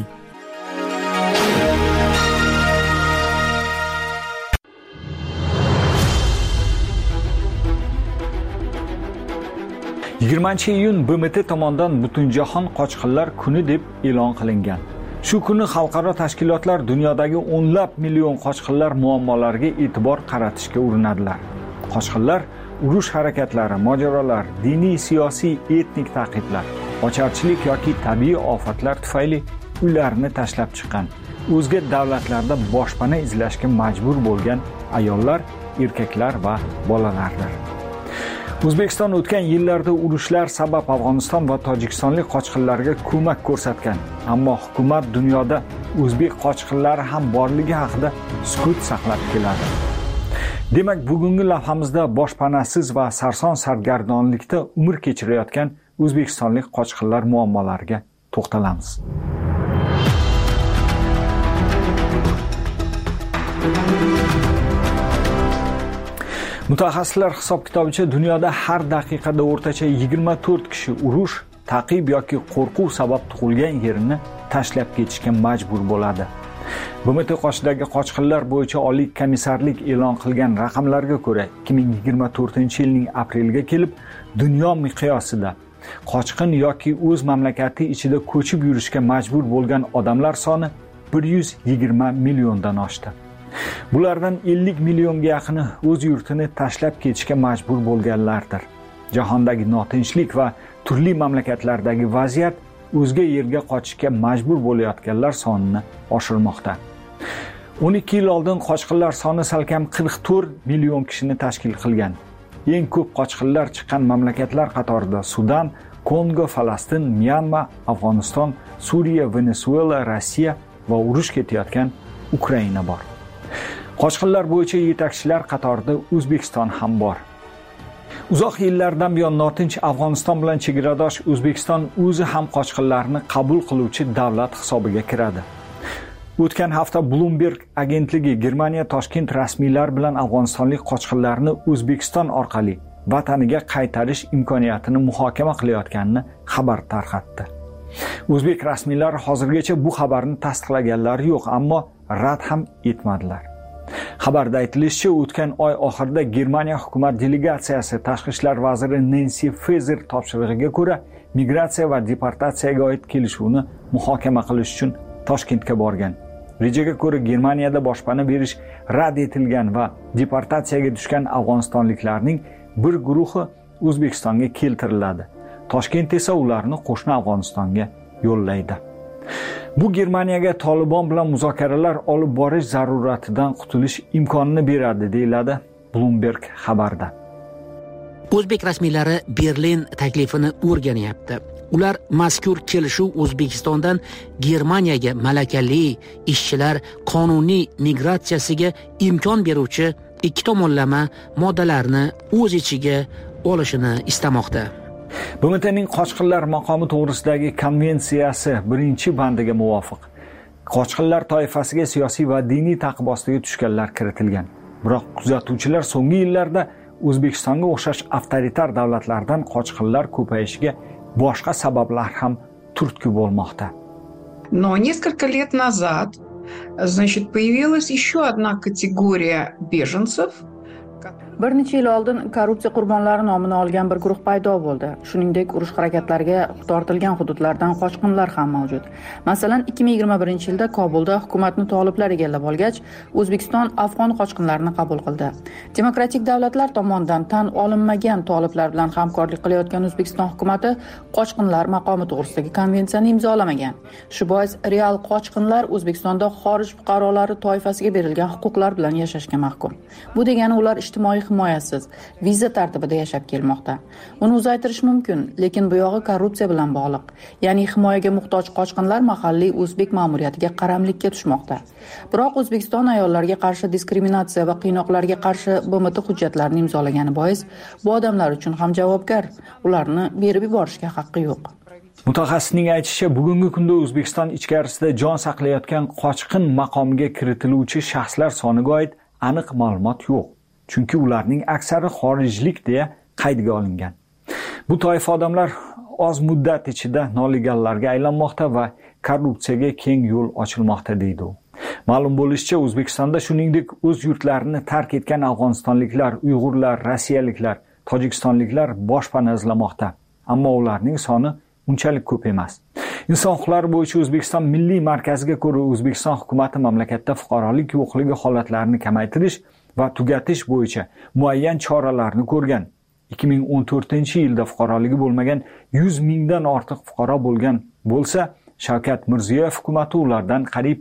iyun BMT tomonidan Butunjahon qochqinlar kuni deb e'lon qilingan. Shu kuni xalqaro tashkilotlar dunyodagi o'nlab million qochqinlar muammolariga e'tibor qaratishga urinadilar. Qochqinlar urush harakatlari, mojarolar, diniy, siyosiy, etnik ta'qiblar, ocharchilik yoki tabiiy ofatlar tufayli uylarini tashlab chiqqan, o'zga davlatlarda boshpana izlashga majbur bo'lgan ayollar, erkaklar va bolalardir. O'zbekiston o'tgan yillarda urushlar sabab Afg'oniston va Tojikistonlik qochqinlarga ko'mak ko'rsatgan, ammo hukumat dunyoda o'zbek qochqinlari ham borligi haqida sukut saqlab keladi. Demak, bugungi lavhamizda boshpanasiz va sarson sargardonlikda umr kechirayotgan o'zbekistonlik qochqinlar muammolariga to'xtalamiz. Mutaxassislar hisob-kitobicha dunyoda har daqiqada o'rtacha 24 kishi urush, ta'qib yoki qo'rquv sabab tug'ilgan yerini tashlab ketishga majbur bo'ladi. BMT qoshidagi qochqinlar bo'yicha Oliy komissarlik e'lon qilgan raqamlarga ko'ra, 2024-yilning apreliga kelib, dunyo miqyosida qochqin yoki o'z mamlakati ichida ko'chib yurishga majbur bo'lgan odamlar soni 120 milliondan oshdi. Bulardan 50 millionga yaqini o'z yurtini tashlab ketishga majbur bo'lganlardir. Jahondagi notinchlik va turli mamlakatlardagi vaziyat o'zga yerga qochishga majbur bo'layotganlar sonini oshirmoqda. 12 yil oldin qochqinlar soni salkam 44 million kishini tashkil qilgan. Eng ko'p qochqinlar chiqqan mamlakatlar qatorida Sudan, Kongo, Falastin, Myanma, Afg'oniston, Suriya, Venezuela, Rossiya va urush ketayotgan Ukraina bor. Qochqinlar bo'yicha yetakchilar qatorida O'zbekiston ham bor. Uzoq yillardan buyon notinch Afg'oniston bilan chegaradosh O'zbekiston o'zi ham qochqinlarni qabul qiluvchi davlat hisobiga kiradi. O'tgan hafta Bloomberg agentligi Germaniya Toshkent rasmiylar bilan afg'onistonlik qochqinlarni O'zbekiston orqali vataniga qaytarish imkoniyatini muhokama qilayotganini xabar tarqatdi. O'zbek rasmiylari hozirgacha bu xabarni tasdiqlaganlari yo'q, ammo rad ham etmadilar. Xabarda aytilishicha, o'tgan oy oxirida Germaniya hukumat delegatsiyasi tashqi ishlar vaziri Nancy Faeser topshirig'iga ko'ra migratsiya va deportatsiyaga oid kelishuvni muhokama qilish uchun Toshkentga borgan. Rejaga ko'ra Germaniyada boshpana berish rad etilgan va deportatsiyaga tushgan afg'onistonliklarning bir guruhi O'zbekistonga keltiriladi. Toshkent esa ularni qo'shni Afg'onistonga yo'llaydi. Bu Germaniyaga Taliban bilan muzokaralar olib borish zaruratidan qutulish imkonini beradi, deyiladi Bloomberg xabarda. O'zbek rasmiylari Berlin taklifini o'rganyapti. Ular mazkur kelishuv O'zbekistondan Germaniyaga malakali ishchilar qonuniy migratsiyasiga imkon beruvchi ikki tomonlama moddalarni o'z ichiga olishini istamoqda. BMTning qochqinlar maqomi to'g'risidagi konvensiyasi 1-bandiga muvofiq qochqinlar toifasiga siyosiy va diniy ta'qib ostiga tushganlar kiritilgan. Biroq kuzatuvchilar so'nggi yillarda O'zbekistonga o'xshash avtoritar davlatlardan qochqinlar ko'payishiga boshqa sabablar ham turtki bo'lmoqda. Но несколько лет назад, значит, появилась еще одна категория беженцев. Bir necha yil oldin korrupsiya qurbonlari nomini olgan bir guruh paydo bo'ldi. Shuningdek, urush harakatlariga tortilgan hududlardan qochqinlar ham mavjud. Masalan, 2021-yilda Kobulda hukumatni toliblar egallab olgach, O'zbekiston afg'on qochqinlarini qabul qildi. Demokratik davlatlar tomonidan tan olinmagan toliblar bilan hamkorlik qilayotgan O'zbekiston hukumatı qochqinlar maqomi to'g'risidagi konvensiyani imzolamagan. Shu bois real qochqinlar O'zbekistonda xorij fuqarolari toifasiga berilgan huquqlar bilan yashashga mahkum. Bu degani ular ijtimoiy himoyasiz, viza tartibida yashab kelmoqda. Uni uzaytirish mumkin, lekin bu yog'i korrupsiya bilan bog'liq. Ya'ni himoyaga muhtoj qochqinlar mahalliy o'zbek ma'muriyatiga qaramlikka tushmoqda. Biroq O'zbekiston ayollarga qarshi diskriminatsiya va qiynoqlarga qarshi BMT hujjatlarini imzolagani bois, bu odamlar uchun ham javobgar. Ularni berib yuborishga haqqi yo'q. Mutaxassisning aytishicha, bugungi kunda O'zbekiston ichkarisida jon saqlayotgan qochqin maqomiga kiritiluvchi shaxslar soniga oid aniq ma'lumot yo'q. Chunki ularning aksari xorijlik deya qaydga olingan. Bu toifa odamlar oz muddat ichida noliganlarga aylanmoqda va korrupsiyaga keng yo'l ochilmoqda deydi u. Ma'lum bo'lishicha, O'zbekistonda shuningdek o'z yurtlarini tark etgan afg'onistonliklar, uyg'urlar, rossiyaliklar, tojikistonliklar boshpana izlamoqda. Ammo ularning soni unchalik ko'p emas. Inson huquqlari bo'yicha O'zbekiston Milliy markaziga ko'ra, O'zbekiston hukumatı mamlakatda fuqarolik yo'qligi holatlarini kamaytirish va tugatish bo'yicha muayyan choralarni ko'rgan. 2014-yilda fuqaroligi bo'lmagan 100 mingdan ortiq fuqaro bo'lgan bo'lsa, Shavkat Mirziyoyev hukumatı ulardan qariyb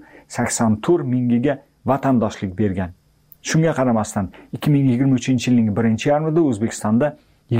84 mingiga vatandoshlik bergan. Shunga qaramasdan 2023-yilning 1-yarmida O'zbekistonda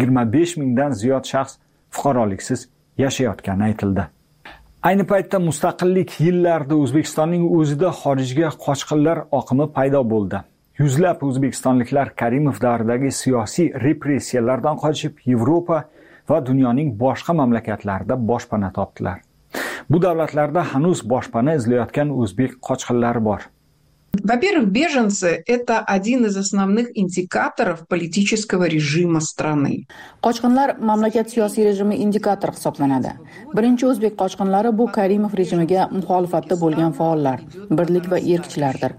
25 mingdan ziyod shaxs fuqaroliksiz yashayotgani aytildi. Ayni paytda mustaqillik yillarida O'zbekistonning o'zida xorijga qochqinlar oqimi paydo bo'ldi. Yuzlab o'zbekistonliklar Karimov davridagi siyosiy repressiyalardan qochib Yevropa va dunyoning boshqa mamlakatlarida boshpana topdilar. Bu davlatlarda hanuz boshpana izlayotgan o'zbek qochqinlari bor. Во-первых, беженцы – это один из основных индикаторов политического режима страны. Qochqinlar mamlakat siyosiy rejimi indikatori hisoblanadi. Birinchi o'zbek qochqinlari bu Karimov rejimiga muxolifatda bo'lgan faollar, birlik va erkchilardir.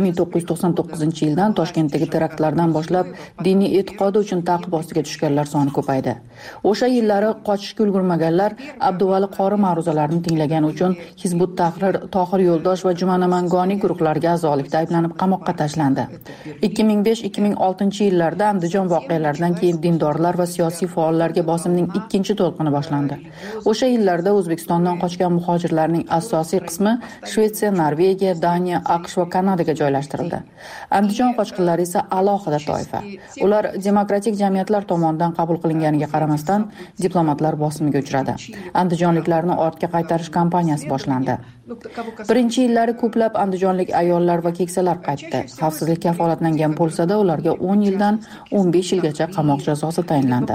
1999-yildan Toshkentdagi teraktlardan boshlab diniy e'tiqodi uchun ta'qib ostiga tushganlar soni ko'paydi. O'sha yillari qochishga ulgurmaganlar Abduvali Qori ma'ruzalarini tinglagan uchun Hizbut Tahrir, Tohir Yo'ldosh va Jumana Mangoni guruhlariga a'zolik ayblanib qamoqqa tashlandi. 2005-2006-yillarda Andijon voqealaridan keyin dindorlar va siyosiy faollarga bosimning ikkinchi to'lqini boshlandi. O'sha yillarda O'zbekistondan qochgan muhojirlarning asosiy qismi Shvetsiya, Norvegiya, Daniya, AQSh va Kanadaga joylashtirildi. Andijon qochqinlari esa alohida toifa. Ular demokratik jamiyatlar tomonidan qabul qilinganiga qaramasdan diplomatlar bosimiga uchradi. Andijonliklarni ortga qaytarish kampaniyasi boshlandi. Birinchi yillari ko'plab andijonlik ayollar va keksalar qaytdi. Xavfsizlik kafolatlangan bo'lsa-da, ularga 10 yildan 15 yilgacha qamoq jazosi tayinlandi.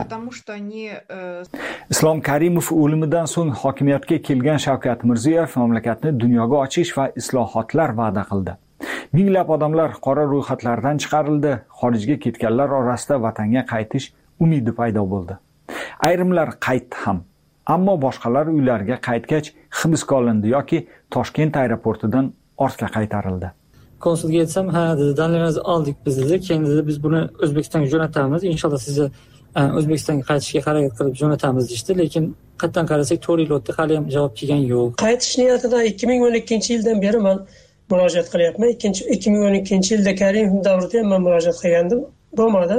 Islom Karimov o'limidan so'ng hokimiyatga kelgan Shavkat Mirziyoyev mamlakatni dunyoga ochish va islohotlar va'da qildi. Minglab odamlar qora ro'yxatlardan chiqarildi. Xorijga ketganlar orasida vatanga qaytish umidi paydo bo'ldi. Ayrimlar qaytdi ham. Ammo boshqalar uylariga qaytgach hibsga olindi yoki Toshkent aeroportidan ortga qaytarildi. Konsulga aytsam, ha dedi, dalillarimizni oldik biz dedi. Keyin dedi, biz buni O'zbekistonga jo'natamiz. Inshaalloh sizni O'zbekistonga qaytishga harakat qilib jo'natamiz deydi, lekin qatdan qarasak 4 yil o'tdi, hali ham javob kelgan yo'q. Qaytish niyatida 2012-yildan beri men murojaat qilyapman. 2012-yilda Karimov davrida ham men murojaat qilgandim. Bo'lmadi.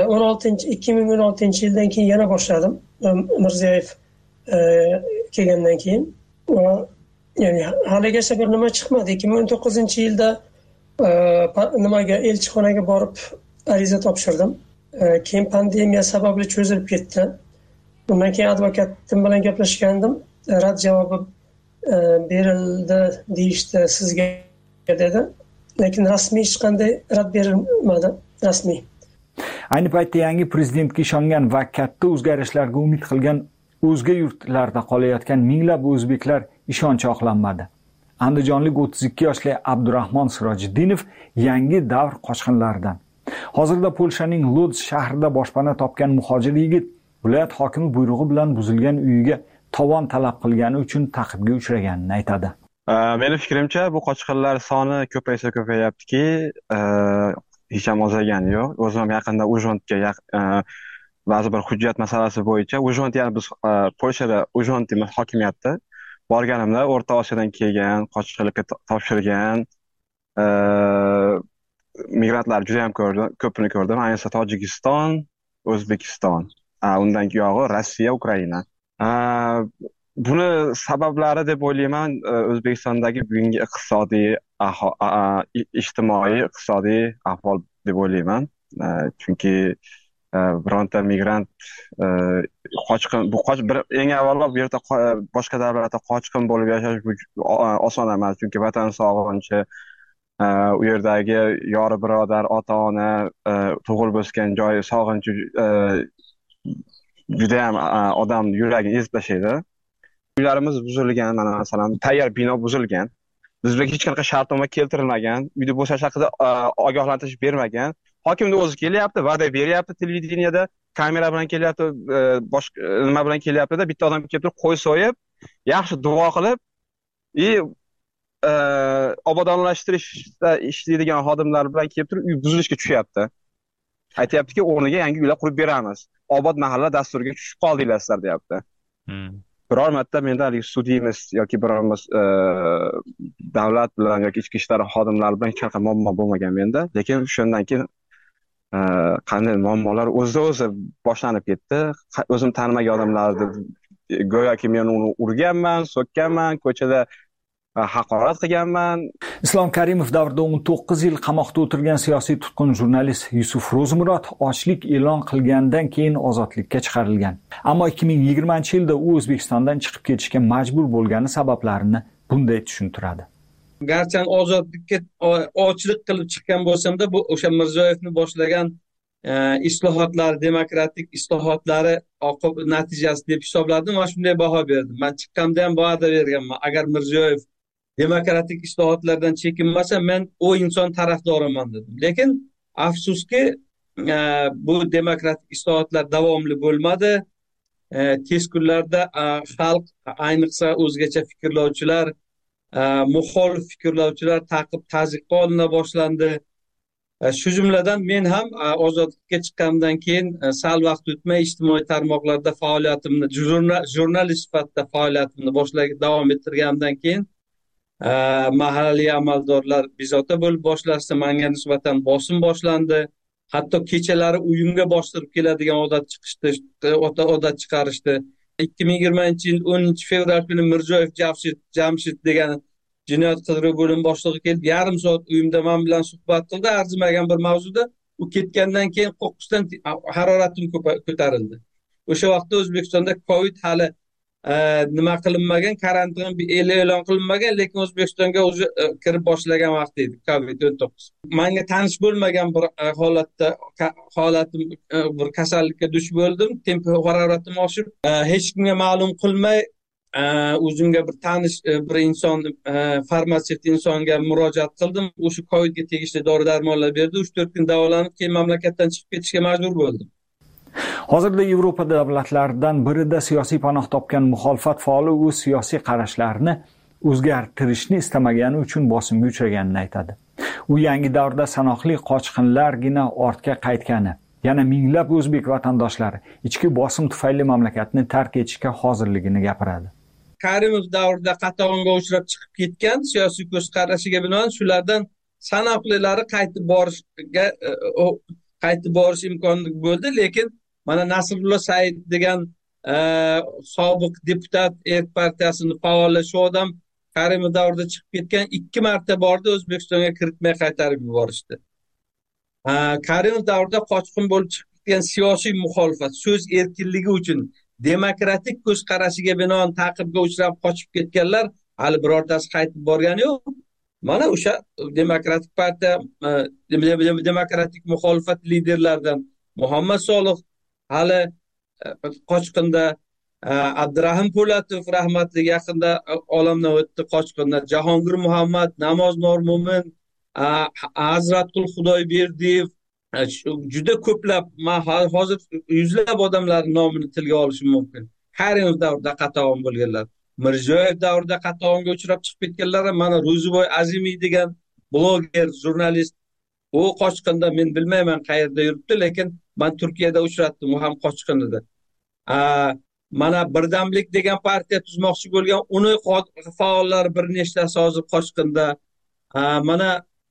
2016-yildan keyin yana boshladim. Mirziyoyev kelgandan keyin ya'ni haligacha bir nima chiqmadi. 2019-yilda nimaga elchixonaga borib ariza topshirdim. Keyin pandemiya sababli cho'zilib ketdi. Undan keyin advokatim bilan gaplashgandim. Rad javobi berildi deyishdi sizga dedi. Lekin rasmiy hech qanday rad berilmadi, rasmiy. Ayni paytda yangi prezidentga ishongan va katta o'zgarishlarga umid qilgan o'zga yurtlarda qolayotgan minglab o'zbeklar ishonchi oqlanmadi. Andijonlik 32 yoshli Abdurahmon Sirojiddinov yangi davr qochqinlaridan. Hozirda Polshaning Lodz shahrida boshpana topgan muhojir yigit viloyat hokimi buyrug'i bilan buzilgan uyiga tovon talab qilgani uchun ta'qibga uchraganini aytadi. Mening fikrimcha, bu qochqinlar soni ko'payaptiki, hech ham ozagani yo'q. O'zim yaqinda Ujondga ba'zi bir hujjat masalasi bo'yicha Ujond, ya'ni biz Polshada Ujond deymiz hokimiyatda borganimda O'rta Osiyodan kelgan, qochqinlikka topshirgan migrantlar juda ham ko'pini ko'rdim. Ayniqsa Tojikiston, O'zbekiston, undan keyog'i Rossiya, Ukraina. Buni sabablari deb o'ylayman, O'zbekistondagi bugungi iqtisodiy, ijtimoiy, iqtisodiy ahvol deb o'ylayman. Chunki bironta migrant eng avvalo bu yerda boshqa davlatda qochqin bo'lib yashash oson emas, chunki vatan sog'inchi, u yerdagi yori birodar, ota-ona, tug'ilib o'sgan joyi sog'inchi juda ham odam yuragini ezib tashlaydi. Uylarimiz buzilgan, mana masalan, tayyor bino buzilgan. Bizga hech qanaqa shartnoma keltirilmagan, uyda bo'shash haqida ogohlantirish bermagan. Hokimning o'zi kelyapti, va'da beryapti, televideniyada kamera bilan kelyapti, boshqa nima bilan kelyapti-da, bitta odam kelib turib qo'y so'yib, yaxshi duo qilib, obodonlashtirishda ishlaydigan xodimlar bilan kelib turib uy buzilishga tushyapti. Aytayaptiki, o'rniga yangi uylar qurib beramiz. Obod mahalla dasturiga tushib qoldinglar sizlar, deyapti. Biror marta menda sudimiz yoki birorimiz davlat bilan yoki ichki ishlar xodimlari bilan hech qanaqa muammo bo'lmagan menda, lekin shundan keyin qanday muammolar o'zi boshlanib ketdi. O'zim tanimagan odamlarni go'yoki men uni urganman, so'kkanman, ko'chada haqorat qilganman. Islom Karimov davrida 19 yil qamoqda o'tirgan siyosiy tutqun jurnalist Yusuf Ro'zimurod ochlik e'lon qilgandan keyin ozodlikka chiqarilgan. Ammo 2020-yilda u O'zbekistondan chiqib ketishga majbur bo'lgani sabablarini bunday tushuntiradi. Garchi ozodlikka ochlik qilib chiqqan bo'lsam-da, bu o'sha Mirziyoyevni boshlagan islohotlar, demokratik islohotlari oqibat natijasi deb hisobladim va shunday baho berdim. Men chiqqanda ham va'da berganman. Agar Mirziyoyev demokratik islohotlardan chekinmasa, men o inson tarafdoriman dedim. Lekin afsuski, bu demokratik islohotlar davomli bo'lmadi. Tez kunlarda xalq, ayniqsa o'zgacha fikrlovchilar, muxolif fikrlovchilar ta'qib-tazyiqqa olina boshlandi. Shu jumladan men ham ozodlikka chiqqandan keyin sal vaqt o'tmay ijtimoiy tarmoqlarda faoliyatimni, jurnalist sifatida faoliyatimni davom ettirgandan keyin mahalliy amaldorlar bezovta bo'lib boshlashdi, menga nisbatan bosim boshlandi. Hatto kechalari uyimga bostirib keladigan odat chiqarishdi. 2020-yil 10-fevral kuni Mirziyoyev Jamshid degan jinoyat qidiruv bo'limi boshlig'i kelib, yarim soat uyimda men bilan suhbat qildi, arzimagan bir mavzuda. U ketgandan keyin qo'qqisdan haroratim ko'tarildi. O'sha vaqtda O'zbekistonda Covid hali nima qilinmagan, karantin e'lon qilinmagan, lekin O'zbekistonga o'zi kirib boshlagan vaqt edi Covid-19. Menga tanish bo'lmagan bir holatim bir kasallikka duch bo'ldim, haroratim oshib, hech kimga ma'lum qilmay o'zimga bir tanish bir inson, farmatsevt insonga murojaat qildim. O'sha Covidga tegishli dori-darmonlar berdi. 3-4 kun davolanib, keyin mamlakatdan chiqib ketishga majbur bo'ldim. Hozirda Yevropa davlatlaridan birida siyosiy panoh topgan muxolifat faoli o'z siyosiy qarashlarini o'zgartirishni istamagani uchun bosimga uchraganini aytadi. U yangi davrda sanoqli qochqinlargina ortga qaytgani, yana minglab o'zbek vatandoshlari ichki bosim tufayli mamlakatni tark etishga hozirligini gapiradi. Karimov davrida qatag'onga uchrab chiqib ketgan siyosiy ko'z qarashiga binoan shulardan sanoqlilari qaytib borish imkoni bo'ldi, lekin mana Nasrullo Said degan sobiq deputat, Erk partiyasining faoli, shu odam Karimov davrida chiqib ketgan, 2 marta bordi, O'zbekistonga kiritmay qaytarib yuborishdi. Karimov davrida qochqin bo'lib chiqib ketgan siyosiy muxolifat so'z erkinligi uchun demokratik ko'z qarashiga binoan ta'qibga uchrab qochib ketganlar hali birortasi qaytib borgani yo'q. Mana o'sha demokratik partiya, demokratik muxolifat liderlaridan Muhammad Solih hali qochqinda, Abdurahim Po'latov rahmatli yaqinda olamdan o'tdi qochqinda, Jahongir Muhammad, Namoz Normo'min, Hazratqul Xudoyberdiyev, juda ko'plab, men hozir yuzlab odamlarning nomini tilga olishim mumkin. Karimov davrida qatag'on bo'lganlar, Mirziyoyev davrida qatag'onga uchrab chiqib ketganlar, mana Ro'ziboy Azimiy degan bloger, jurnalist, u qochqinda, men bilmayman qayerda yuribdi, lekin men Turkiyada uchratdim, u ham qochqin edi. Mana Birdamlik degan partiya tuzmoqchi bo'lgan, uni faollari bir nechtasi hozir qochqinda. Mana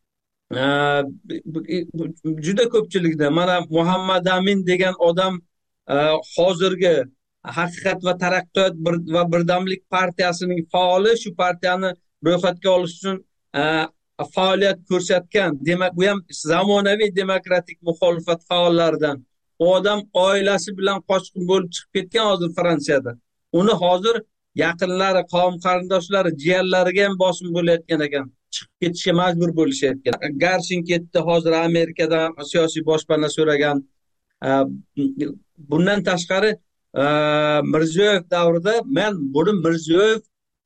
juda ko'pchilikda, mana Muhammad Amin degan odam hozirgi Haqiqat va taraqqiyot va Birdamlik partiyasining faoli, shu partiyani ro'yxatga olish uchun faoliyat ko'rsatgan. Demak, bu ham zamonaviy demokratik muxolifat faollaridan. U odam oilasi bilan qochqin bo'lib chiqib ketgan hozir Fransiyada. Uni hozir yaqinlari, qavm qarindoshlari, jiyanlariga ham bosim bo'layotgan ekan. Chiqib ketishga majbur bo'lishayotgan. Garshin ketdi, hozir Amerikadan siyosiy boshpana so'ragan. Bundan tashqari Mirziyoyev davrida men buni Mirziyoyev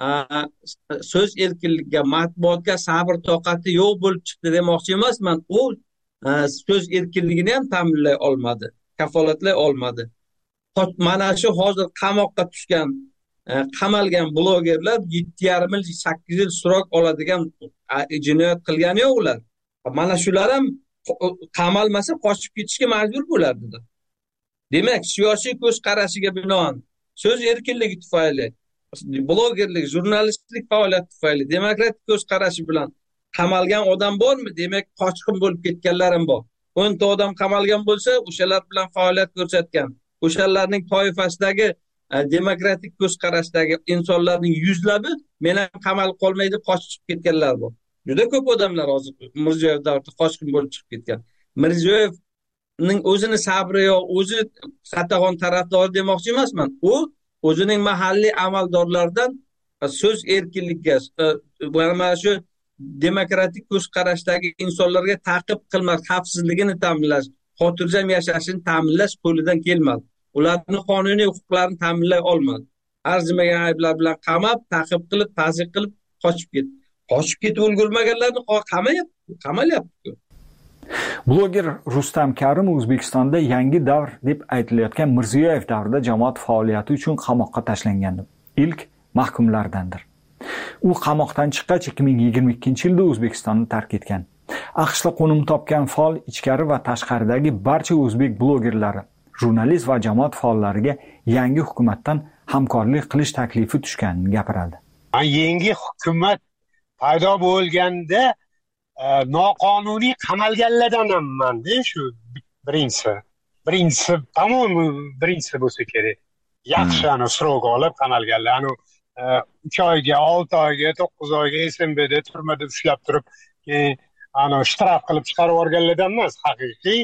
so'z erkinligiga, matbuotga sabr toqati yo'q bo'lib chiqdi demoqchi emasman. U so'z erkinligini ham ta'minlay olmadi, kafolatlay olmadi. Mana shu hozir qamoqqa tushgan, qamalgan blogerlar 7,5 yil, 8 yil surok oladigan jinoyat qilgani yo'q ular. Mana shular ham qamalmasa qochib ketishga majbur bo'lardi. Demak, siyosiy ko'z qarashiga binoan, so'z erkinligi tufayli, blogerlik, jurnalistlik faoliyati tufayli, demokratik ko'z qarashi bilan qamalgan odam bormi? Demak, qochqin bo'lib ketganlar ham bor. 10 ta odam qamalgan bo'lsa, o'shalar bilan faoliyat ko'rsatgan, o'shalarning toifasidagi demokratik ko'z qarashdagi insonlarning yuzlabi men ham qamalib qolmaydi, qochib ketganlar bor. Juda ko'p odamlar hozir Mirziyoyev davrida qochqin bo'lib chiqib ketgan. Mirziyoyevning o'zini sabri yo'q, o'zi qatag'on tarafdori demoqchi emasman. U o'zining mahalliy amaldorlaridan so'z erkinligiga, mana shu demokratik ko'z qarashdagi insonlarga ta'qib qilmas, xavfsizligini ta'minlash, xotirjam yashashini ta'minlash qo'lidan kelmadi. Ularning qonuniy huquqlarini ta'minlay olmadi. Arzimagan ayblar bilan qamab, ta'qib qilib, ta'zir qilib qochib ketdi. Qochib ketib ulgurmaganlarni qamalyapti. Bloger Rustam Karim O'zbekistonda yangi davr deb aytilayotgan Mirziyoyev davrida jamoat faoliyati uchun qamoqqa tashlangan ilk mahkumlardandir. U qamoqdan chiqqach 2022-yilda O'zbekistonni tark etgan. AQShda qo'nim topgan faol ichkari va tashqaridagi barcha o'zbek blogerlari, jurnalist va jamoat faollariga yangi hukumatdan hamkorlik qilish taklifi tushganini gapiradi. Yangi hukumat paydo bo'lganda noqonuniy qamalganlardan hamman-da, shu birinchisi tamom birinchisi bo'lsa kerak. Yaxshi srok olib qamalganlar, 3 oyga, 6 oyga, 9 oyga SMBda turmada ushlab turib, keyin shtraf qilib chiqarib yuborganlardan emas, haqiqiy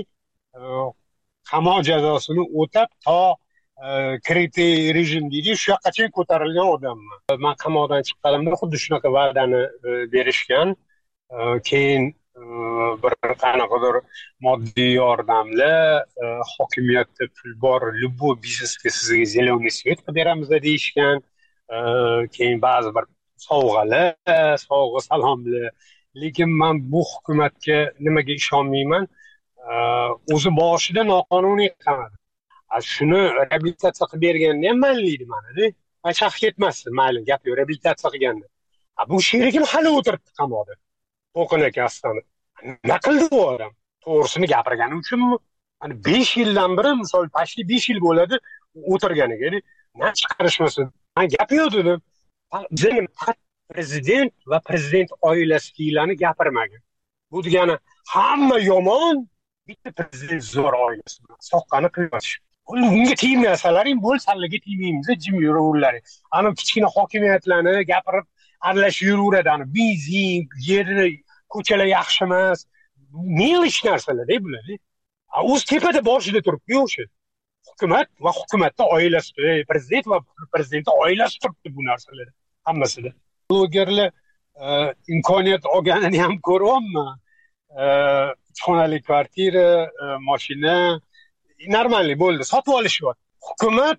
qamoq jazosini o'tab to kritiy rejim deydi, shu yoqqacha ko'tarilgan odamman. Men qamoqdan chiqqanimda xuddi shunaqa va'dani berishgan. Keyin bir qanaqadir moddiy yordamlar, hokimiyatda pul bor, любой biznesga sizga zeleный svet qilib beramiz deyishgan. Keyin ba'zi bir sovg'alar, sovg'a salomlar. Lekin men bu hukumatga nimaga ishonmayman? O'zi boshida noqonuniy qamadi. Shuni reabilitatsiya qilib berganda ham ma'liydi mana-da. Chaq ketmasdi, mayli, gap yo'q, reabilitatsiya qilganda. Bu sherigim hali o'tiribdi qamoqda. To'qin akasidan. Nima qildi bu odam? To'g'risini gapirgani uchunmi? 5 yildan beri, misol, pashli 5 yil bo'ladi o'tirganiga, nima chiqarishmasin. Men gap yo'q dedim. Bizning prezident va prezident oilasidagilarni gapirmagan. Bu degani hamma yomon, bitta prezident zo'r oilasi bilan soqqani qilmash. Unga tegmasalaring bo'lsanlarga tegmaymiz, jim yuraverlaring. Kichkina hokimiyatlarni gapirib aralashib yuraveradi. Benzin, yer, ko'chalar yaxshi emas. Melish narsalar-da bular. O'z tepada boshida turibdi o'sha. Hukumat va hukumatning oilasi, prezident va prezidentning oilasi turibdi bu narsalar hammasida. Blogerlar imkoniyat olganini ham ko'ryapman. 3 xonali kvartira, mashina, normalniy bo'ldi, sotib olishyapti. Hukumat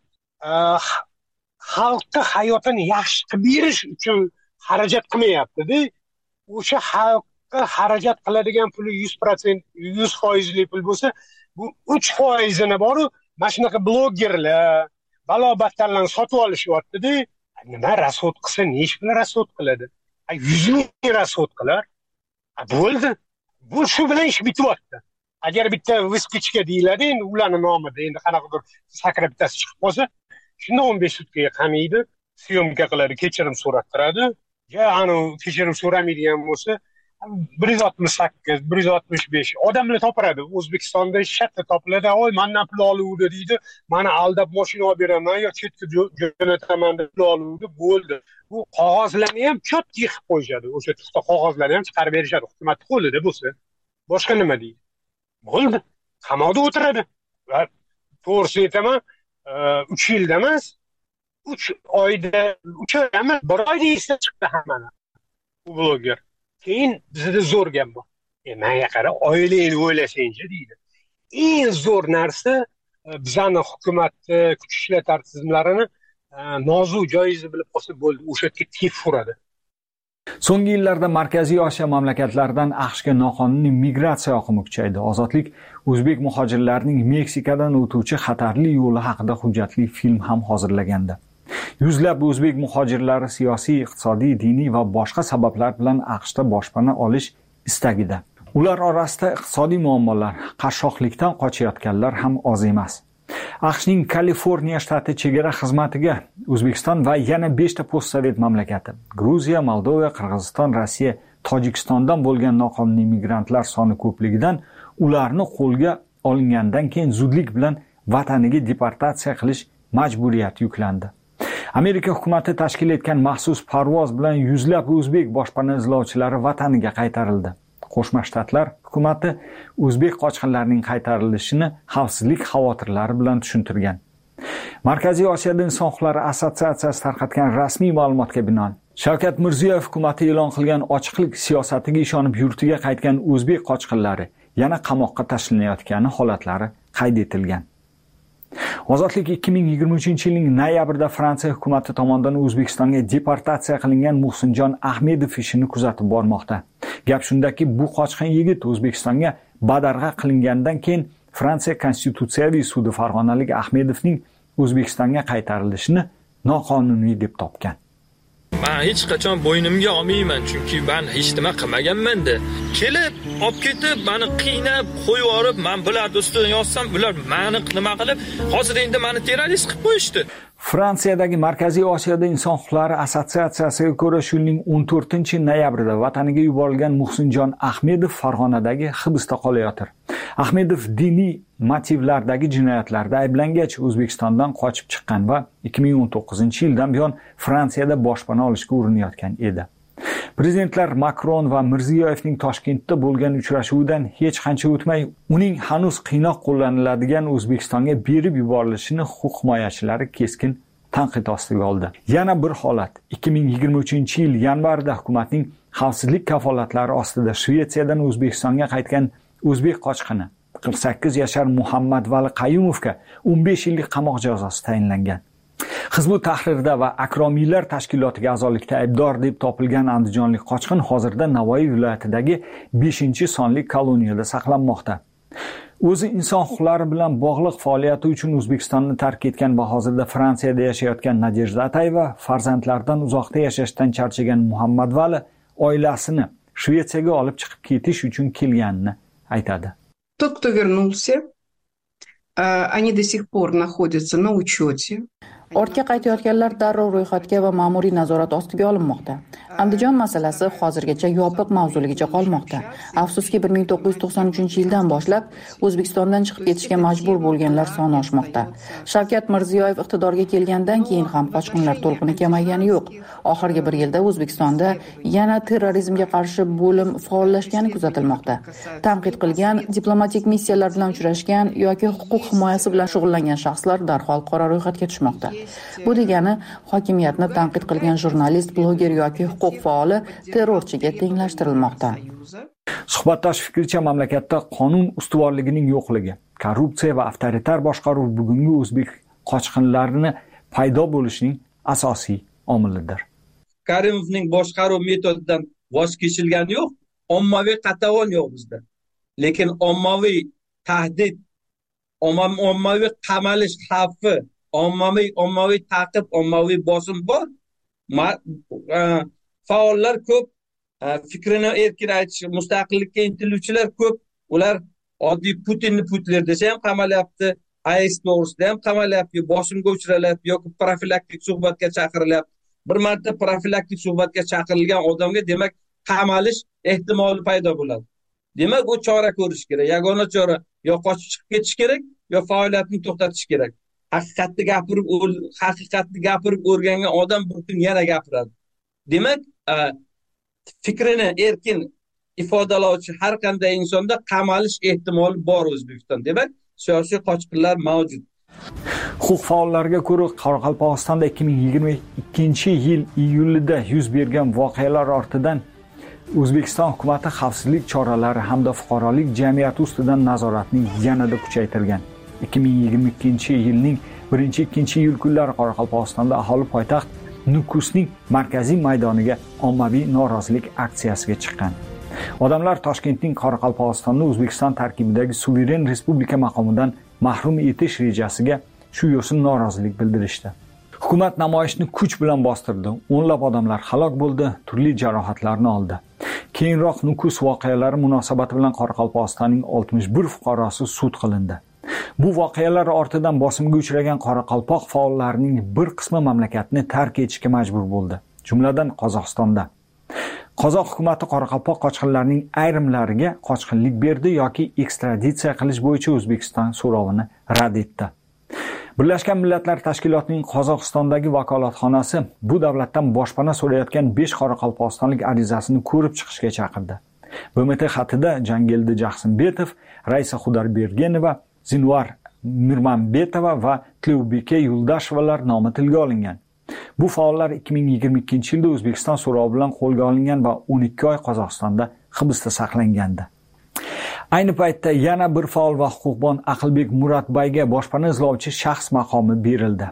xalqqa hayotini yaxshi qilib berish uchun xarajat qilmayapti-da. O'sha xalqqa xarajat qiladigan puli 100%, 100% pul bo'lsa, bu 3%ni boru mana shunaqa blogerlar, balo-battarlarni sotib olishyapti-da. Nima rasxod qilsa, necha pul rasxod qiladi? 100 ming rasxod qilar. Bo'ldi. Bu shu bilan ish bityapti. Agar bitta viskichka deyiladi, endi ularning nomida endi qanaqadir sakrab bittasi chiqib qolsa, shunda 15 sutkaga qamaydi, syomka qiladi, kechirim so'rattiradi. Ya kechirim so'ramaydigan bo'lsa, 168, 165 odamlar topiradi. O'zbekistonda shatta topiladi. Oy, mendan pul oluvdi deydi. Meni aldab mashina olib beraman yo chetga jo'nataman deb pul oluvdi. Bo'ldi. Bu qog'ozlarni ham cho'tga yig'ib qo'yishadi. O'sha tuxta qog'ozlarni ham chiqarib berishadi. Hukumat qo'lida bo'lsa. Boshqa nima deydi? Bo'ldi. Qamoqda o'tiradi. Va to'g'risini aytaman, 3 yilda emas, 3 oyda, 3 oy emas, 1 oyda esda chiqdi hammani. Bu bloger. Keyin bizda zo'r gap bor. Menga qara, oilangni o'ylasangchi deydi. Eng zo'r narsa bizning hukumatni, kuch ishlatma tizimlarini nozik joyizni bilib qolsa bo'ldi, o'sha yerga tep uradi. So'nggi yillarda Markaziy Osiyo mamlakatlaridan AQShga noqonuniy migratsiya oqimi kuchaydi. Ozodlik o'zbek muhojirlarining Meksikadan o'tuvchi xatarli yo'li haqida hujjatli film ham hozirlagandi. Yuzlab o'zbek muhojirlari siyosiy, iqtisodiy, diniy va boshqa sabablar bilan AQShda boshpana olish istagida. Ular orasida iqtisodiy muammolar, qashshoqlikdan qochayotganlar ham oz emas. AQShning Kaliforniya shtati chegara xizmatiga O'zbekiston va yana 5 ta postsovet mamlakati, Gruziya, Moldova, Qirg'iziston, Rossiya, Tojikistondan bo'lgan noqonuniy migrantlar soni ko'pligidan ularni qo'lga olingandan keyin zudlik bilan vataniga deportatsiya qilish majburiyati yuklandi. Amerika hukumati tashkil etgan maxsus parvoz bilan yuzlab o'zbek boshpana izlovchilari vataniga qaytarildi. Qo'shma Shtatlar hukumati o'zbek qochqinlarining qaytarilishini xavfsizlik xavotirlari bilan tushuntirgan. Markaziy Osiyoda inson huquqlari assotsiatsiyasi tarqatgan rasmiy ma'lumotga binoan Shavkat Mirziyoyev hukumati e'lon qilgan ochiqlik siyosatiga ishonib yurtiga qaytgan o'zbek qochqinlari yana qamoqqa tashlanayotgani holatlari qayd etilgan. Ozodlik 2023-yilning noyabrida Fransiya hukumati tomonidan O'zbekistonga deportatsiya qilingan Muhsinjon Ahmedov ishini kuzatib bormoqda. Gap shundaki, bu qochqin yigit O'zbekistonga badarg'a qilingandan keyin Fransiya Konstitutsiyaviy sudi farg'onalik Ahmedovning O'zbekistonga qaytarilishini noqonuniy deb topgan. Men hech qachon bo'ynimga olmayman, chunki men hech nima qilmaganman-da. Kelib, olib ketib, meni qiynab, qo'yib yorib, men bularni ustidan yozsam, ular meni nima qilib, hozir endi meni terrorist qilib qo'yishdi. Fransiyadagi Markaziy Osiyoda inson huquqlari assotsiatsiyasiga ko'ra, shuning 14-noyabrida vataniga yuborilgan Muhsinjon Ahmedov Farg'onadagi hibsda qolayotir. Ahmedov diniy motivlardagi jinoyatlarda ayblangach O'zbekistondan qochib chiqqan va 2019-yildan buyon Fransiyada boshpana olishga urinayotgan edi. Prezidentlar Makron va Mirziyoyevning Toshkentda bo'lgan uchrashuvidan hech qancha o'tmay, uning hanuz qiynoq qo'llaniladigan O'zbekistonga berib yuborilishini huquq himoyachilari keskin tanqid ostiga oldi. Yana bir holat 2023-yil yanvarida hukumatning xavfsizlik kafolatlari ostida Shvetsiyadan O'zbekistonga qaytgan o'zbek qochqini 48 yashar Muhammadvali Qayumovga 15 yillik qamoq jazosi tayinlangan. Hizbut Tahrirda va Akromiylar tashkilotiga a'zolikda aybdor deb topilgan andijonlik qochqin hozirda Navoiy viloyatidagi 5-sonli koloniyada saqlanmoqda. O'zi inson huquqlari bilan bog'liq faoliyati uchun O'zbekistonni tark etgan va hozirda Fransiyada yashayotgan Nadejda Atayeva farzandlaridan uzoqda yashashdan charchagan Muhammadvali oilasini Shvetsiyaga olib chiqib ketish uchun kelganini aytadi. Тот, кто вернулся, они до сих пор находятся на учете. Ortga qaytayotganlar darrov ro'yxatga va ma'muriy nazorat ostiga olinmoqda. Andijon masalasi hozirgacha yopiq mavzuligicha qolmoqda. Afsuski 1993-yildan boshlab O'zbekistondan chiqib ketishga majbur bo'lganlar soni oshmoqda. Shavkat Mirziyoyev iqtidorga kelgandan keyin ham qochqinlar to'lqini kamaygani yo'q. Oxirgi 1 yilda O'zbekistonda yana terrorizmga qarshi bo'lim faollashgani kuzatilmoqda. Tanqid qilgan, diplomatik missiyalar bilan uchrashgan yoki huquq himoyasi bilan shug'ullangan shaxslar darhol qora ro'yxatga tushmoqda. Bu degani hokimiyatni tanqid qilgan jurnalist, bloger yoki huquq faoli terrorchiga tenglashtirilmoqda. Suhbatdosh fikricha mamlakatda qonun ustuvorligining yo'qligi, korrupsiya va avtoritar boshqaruv bugungi o'zbek qochqinlarini paydo bo'lishining asosiy omilidir. Karimovning boshqaruv metodidan voz kechilgani yo'q, ommaviy qatag'on yo'q bizda. Lekin ommaviy tahdid, ommaviy qamalish xavfi, ommaviy ta'qib, ommaviy bosim bor. Faollar ko'p, fikrini erkin aytish, mustaqillikka intiluvchilar ko'p. Ular oddiy Putinni putler desa ham qamalyapti, AES to'g'risida ham qamalyapti, bosimga uchralyapti yoki profilaktik suhbatga chaqirilyapti. Bir marta profilaktik suhbatga chaqirilgan odamga demak qamalish ehtimoli paydo bo'ladi. Demak, u chora ko'rish kerak. Yagona chora yo qochib chiqib ketish kerak, yo faoliyatni to'xtatish kerak. Haqiqatni gapirib o'rgangan odam bir kun yana gapiradi. Demak, fikrini erkin ifodalovchi har qanday insonda qamalish ehtimoli bor O'zbekistonda. Demak, siyosiy qochqinlar mavjud. Huquq faollariga ko'ra, Qoraqalpog'istonda 2022-yil iyulida yuz bergan voqealar ortidan O'zbekiston hukumatı xavfsizlik choralari hamda fuqarolik jamiyati ustidan nazoratni yanada kuchaytirgan. 2022-yilning 1-2-iyul kunlari Qoraqalpog'istonda aholi poytaxt Nukusning markaziy maydoniga ommaviy norozilik aksiyasiga chiqqan. Odamlar Toshkentning Qoraqalpog'istonni O'zbekiston tarkibidagi suveren respublika maqomidan mahrum etish rejasiga shu yo'sin norozilik bildirishdi. Hukumat namoyishni kuch bilan bostirdi. O'nlab odamlar halok bo'ldi, turli jarohatlarni oldi. Keyinroq Nukus voqealari munosabati bilan Qoraqalpog'istonning 61 fuqarosi sud qilindi. Bu voqealar ortidan bosimga uchragan Qoraqalpoq faollarining bir qismi mamlakatni tark etishga majbur bo'ldi, jumladan Qozog'istonda. Qozoq hukumati Qoraqalpoq qochqinlarining ayrimlariga qochqinlik berdi yoki ekstraditsiya qilish bo'yicha O'zbekiston so'rovini rad etdi. Birlashgan Millatlar Tashkilotining Qozog'istondagi vakolatxonasi bu davlatdan boshpana so'rayotgan 5 qoraqalpog'istonlik arizasini ko'rib chiqishga chaqirdi. BMT xatida Jangeldi Jaxsimbetov, Raisa Xudarbergenova, Zinvar Mirmanbetova va Tlevbeke Yuldashovalar nomi tilga olingan. Bu faollar 2022-yilda O'zbekiston so'rovi bilan qo'lga olingan va 12 oy Qozog'istonda hibsda saqlangandi. Ayni paytda yana bir faol va huquqbon Aqlbek Muratbayga boshpana izlovchi shaxs maqomi berildi.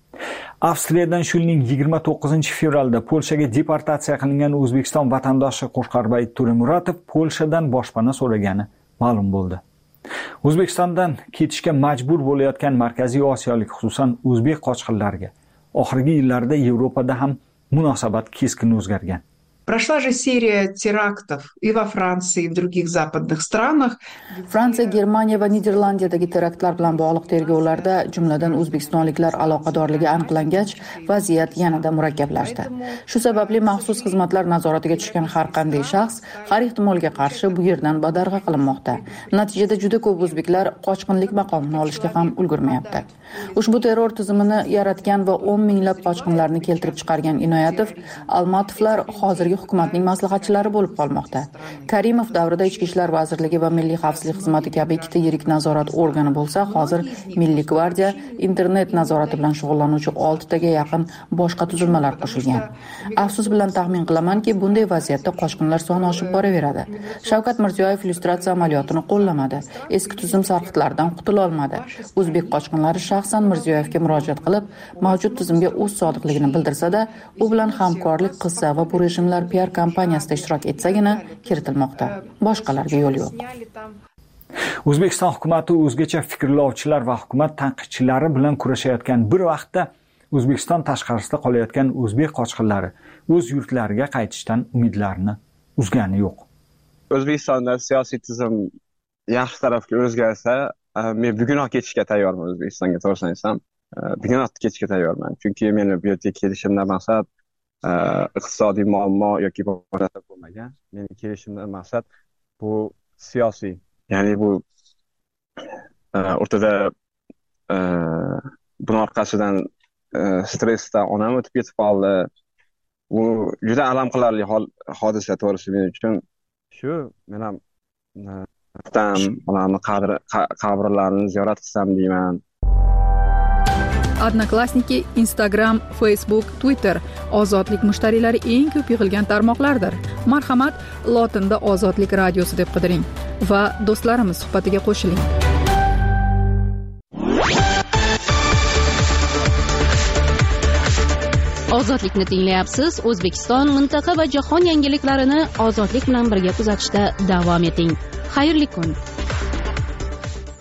Avstriyadan shu yilning 29-fevralda Polshaga deportatsiya qilingan O'zbekiston vatandoshi Qo'shqarbay To'remuratov Polshadan boshpana so'ragani ma'lum bo'ldi. O'zbekistondan ketishga majbur bo'layotgan Markaziy Osiyolik, xususan o'zbek qochqinlariga oxirgi yillarda Yevropada ham munosabat keskin o'zgargan. Прошла же серия терактов и во Франции, и в других западных странах. Fransiya, Germaniya va Niderlandiyadagi teraktlar bilan bog'liq tergovlarda, jumladan o'zbekistonliklar aloqadorligi aniqlangach, vaziyat yanada murakkablashdi. Shu sababli maxsus xizmatlar nazoratiga tushgan har qanday shaxs har ehtimolga qarshi bu yerdan badarg'a qilinmoqda. Natijada juda ko'p o'zbeklar qochqinlik maqomini olishga ham ulgurmayapti. Ushbu terror tizimini yaratgan va 10 minglab qochqinlarni keltirib chiqargan Inoyatov, Almatovlar hozirgi hukumatning maslahatchilari bo'lib qolmoqda. Karimov davrida Ichki ishlar vazirligi va Milliy xavfsizlik xizmati kabi ikkita yirik nazorat organi bo'lsa, hozir Milliy gvardiya, internet nazorati bilan shug'ullanuvchi 6 taga yaqin boshqa tuzilmalar qo'shilgan. Afsus bilan taxmin qilamanki, bunday vaziyatda qochqinlar soni oshib boraveradi. Shavkat Mirziyoyev illyustratsiya amaliyotini qo'llamadi. Eski tuzum sarqitlaridan qutula olmadi. O'zbek qochqinlari shaxsan Mirziyoyevga murojaat qilib, mavjud tizimga o'z sodiqligini bildirsa-da, u bilan hamkorlik qilsa va bu rejimlar PR kampaniyasida ishtirok etsagina kiritilmoqda. Boshqalarga yo'l yo'q. O'zbekiston hukumati o'zgacha fikrlovchilar va hukumat tanqidchilari bilan kurashayotgan bir vaqtda O'zbekiston tashqarisida qolayotgan o'zbek qochqinlari o'z yurtlariga qaytishdan umidlarini uzgani yo'q. O'zbekistonda siyosiy tizim yaxshi tarafga o'zgarsa, men bugunoq ketishga tayyorman O'zbekistonga, to'g'risini aytsam. Bugunoq ketishga tayyorman. Chunki meni bu yerga kelishimdan maqsad iqtisodiy muammo yoki boshqa bo'lmagan. Meni kelishimdan maqsad bu siyosiy. Ya'ni bu o'rtada buni orqasidan stressdan onam o'tib ketib qoldi. Bu juda alam qilarli hodisa, to'g'risi men uchun. Shu men ham ularni qabrlarini ziyorat qilsam deyman. Odnoklassniki, Instagram, Facebook, Twitter ozodlik mushtariylari eng ko'p yig'ilgan tarmoqlardir. Marhamat, lotinda Ozodlik radiosi deb qidiring va do'stlarimiz suhbatiga qo'shiling. Ozodlikni tinglayapsiz. O'zbekiston, mintaqa va jahon yangiliklarini ozodlik bilan birga kuzatishda davom eting. Xayrli kun.